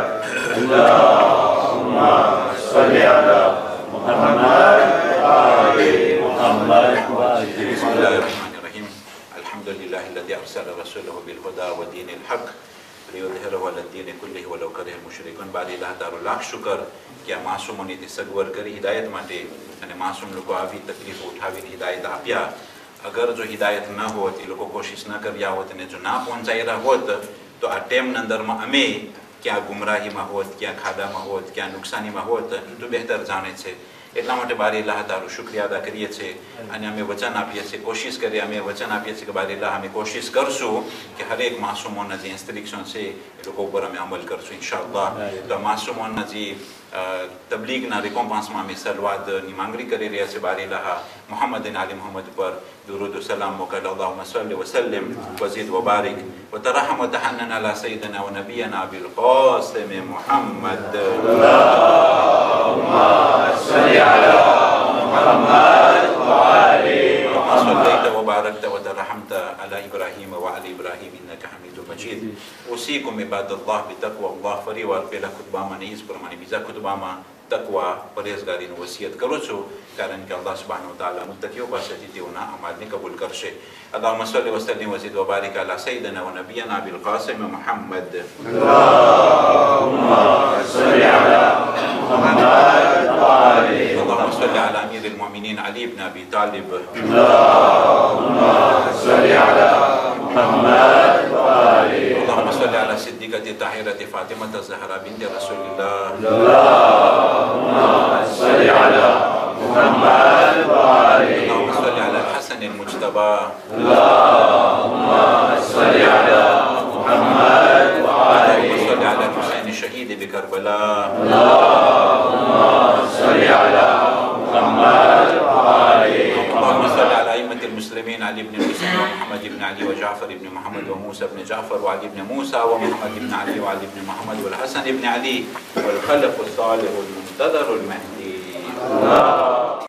अल्लाहुम्मा सल्लि अला मुहम्मद व आलि मुहम्मद। बिस्मिल्लाहिर्रहमानिर्रहीम। अल्हम्दुलिल्लाहिल्लज़ी अरसला रसूलहु बिल हुदा व दीनिल हक़ लियुज़हिरहु अला दीनि कुल्लिहि वलौ करिहल मुशरिकून। બાદ અલ્લાહ તારો લાખ શુકર કે આ માસૂમોની તે સગવડ કરી હિદાયત માટે, અને માસૂમ લોકો આવી તકલીફો ઉઠાવીને હિદાયત આપ્યા. અગર જો હિદાયત ન હોત, એ લોકો કોશિશ ન કર્યા હોત અને જો ના પહોંચાયેલા હોત, તો આ ટાઈમના અંદરમાં અમે ક્યાં ગુમરાહીમાં હોત, ક્યાં ખાડામાં હોત, ક્યાં નુકસાનીમાં હોત, એ તો બહેતર જાણે છે. એટલા માટે બારી અલ્લાહ તારું શુક્રિયા અદા કરીએ છીએ અને અમે વચન આપીએ છીએ, કોશિશ કરીએ, અમે વચન આપીએ છીએ કે બારી અલ્લાહ અમે કોશિશ કરશું કે હરેક માસૂમોના જે ઇન્સ્ટ્રક્શન છે એ લોકો ઉપર અમે અમલ કરશું ઇન્શાઅલ્લાહ. તો માસૂમોના જે તબલીગના રિકોમ્પાન્સમાં અમે સલવાદની માંગણી કરી રહ્યા છીએ. બારી અલ્લાહ મોહમ્મદ અને આલી મોહમ્મદ પર दुरूद सलाम मोकल अल्लाहुम्मा सल्लि व सल्लिम व ज़िद व बारिक व तरहम व तहन्नन अला सय्यिदिना व नबियना बिल क़ासिम मुहम्मद। अल्लाहुम्मा सल्लि अला मुहम्मद व आलि मुहम्मद। सल्लैत व बारकत व तरहमत अला इब्राहीम व आलि इब्राहीम इन्नका हमीदुम मजीद। उसीकुम इबादल्लाह बितक़वाल्लाह। ફરીવાર પહેલા ખુતબામાં નહીં, જ પ્રમાણે બીજા ખુતબામાં તકવા પરેઝગારીનું વસિયત કરું છું, કારણ કે અલ્લાહ સુબ્હાનહુ વ તઆલા મુત્તકીઓ પાસેથી તેઓના અમાલને કબૂલ કરશે. અલ્લાહુમ્મા સલ્લિ વ સલ્લિમ વ ઝિદ વ બારિક અલા સય્યિદિના વ નબિયના બિલ क़ાસિમ મુહમ્મદ। अल्लाहुम्मा सल्लि अला मुहम्मद व आलि अल्लाहुम्मा सल्लि अला अमीरिल मोमिनीन अली इब्न अबी तालिब। अल्लाहुम्मा सल्लि अला मुहम्मद व आलि। अल्लाहुम्मा सल्लि अला सिद्दीक़ति ताहिरति फ़ातिमत ज़हरा बिन्त रसूलिल्लाह। अल्लाहुम्मा सल्लि अला मुहम्मद व आलि। अल्लाहुम्मा सल्लि अला हसन अल मुज्तबा। अल्लाहुम्मा सल्लि अला मुहम्मद व आलि। अल्लाहुम्मा सल्लि अला हुसैन शहीद बिकरबला। अल्लाहुम्मा सल्लि अला मुहम्मद व आलि। अल्लाहुम्मा सल्लि अला अइम्मतिल मुस्लिमीन अली इब्न हुसैन व मुहम्मद इब्न अली व जाफर इब्न मुहम्मद व मूसा इब्न जाफर व अली इब्न मूसा व मुहम्मद इब्न अली व अली इब्न मुहम्मद वल हसन इब्न अली वल खलफ़ुस सालिहुल मुंतज़रुल महदी।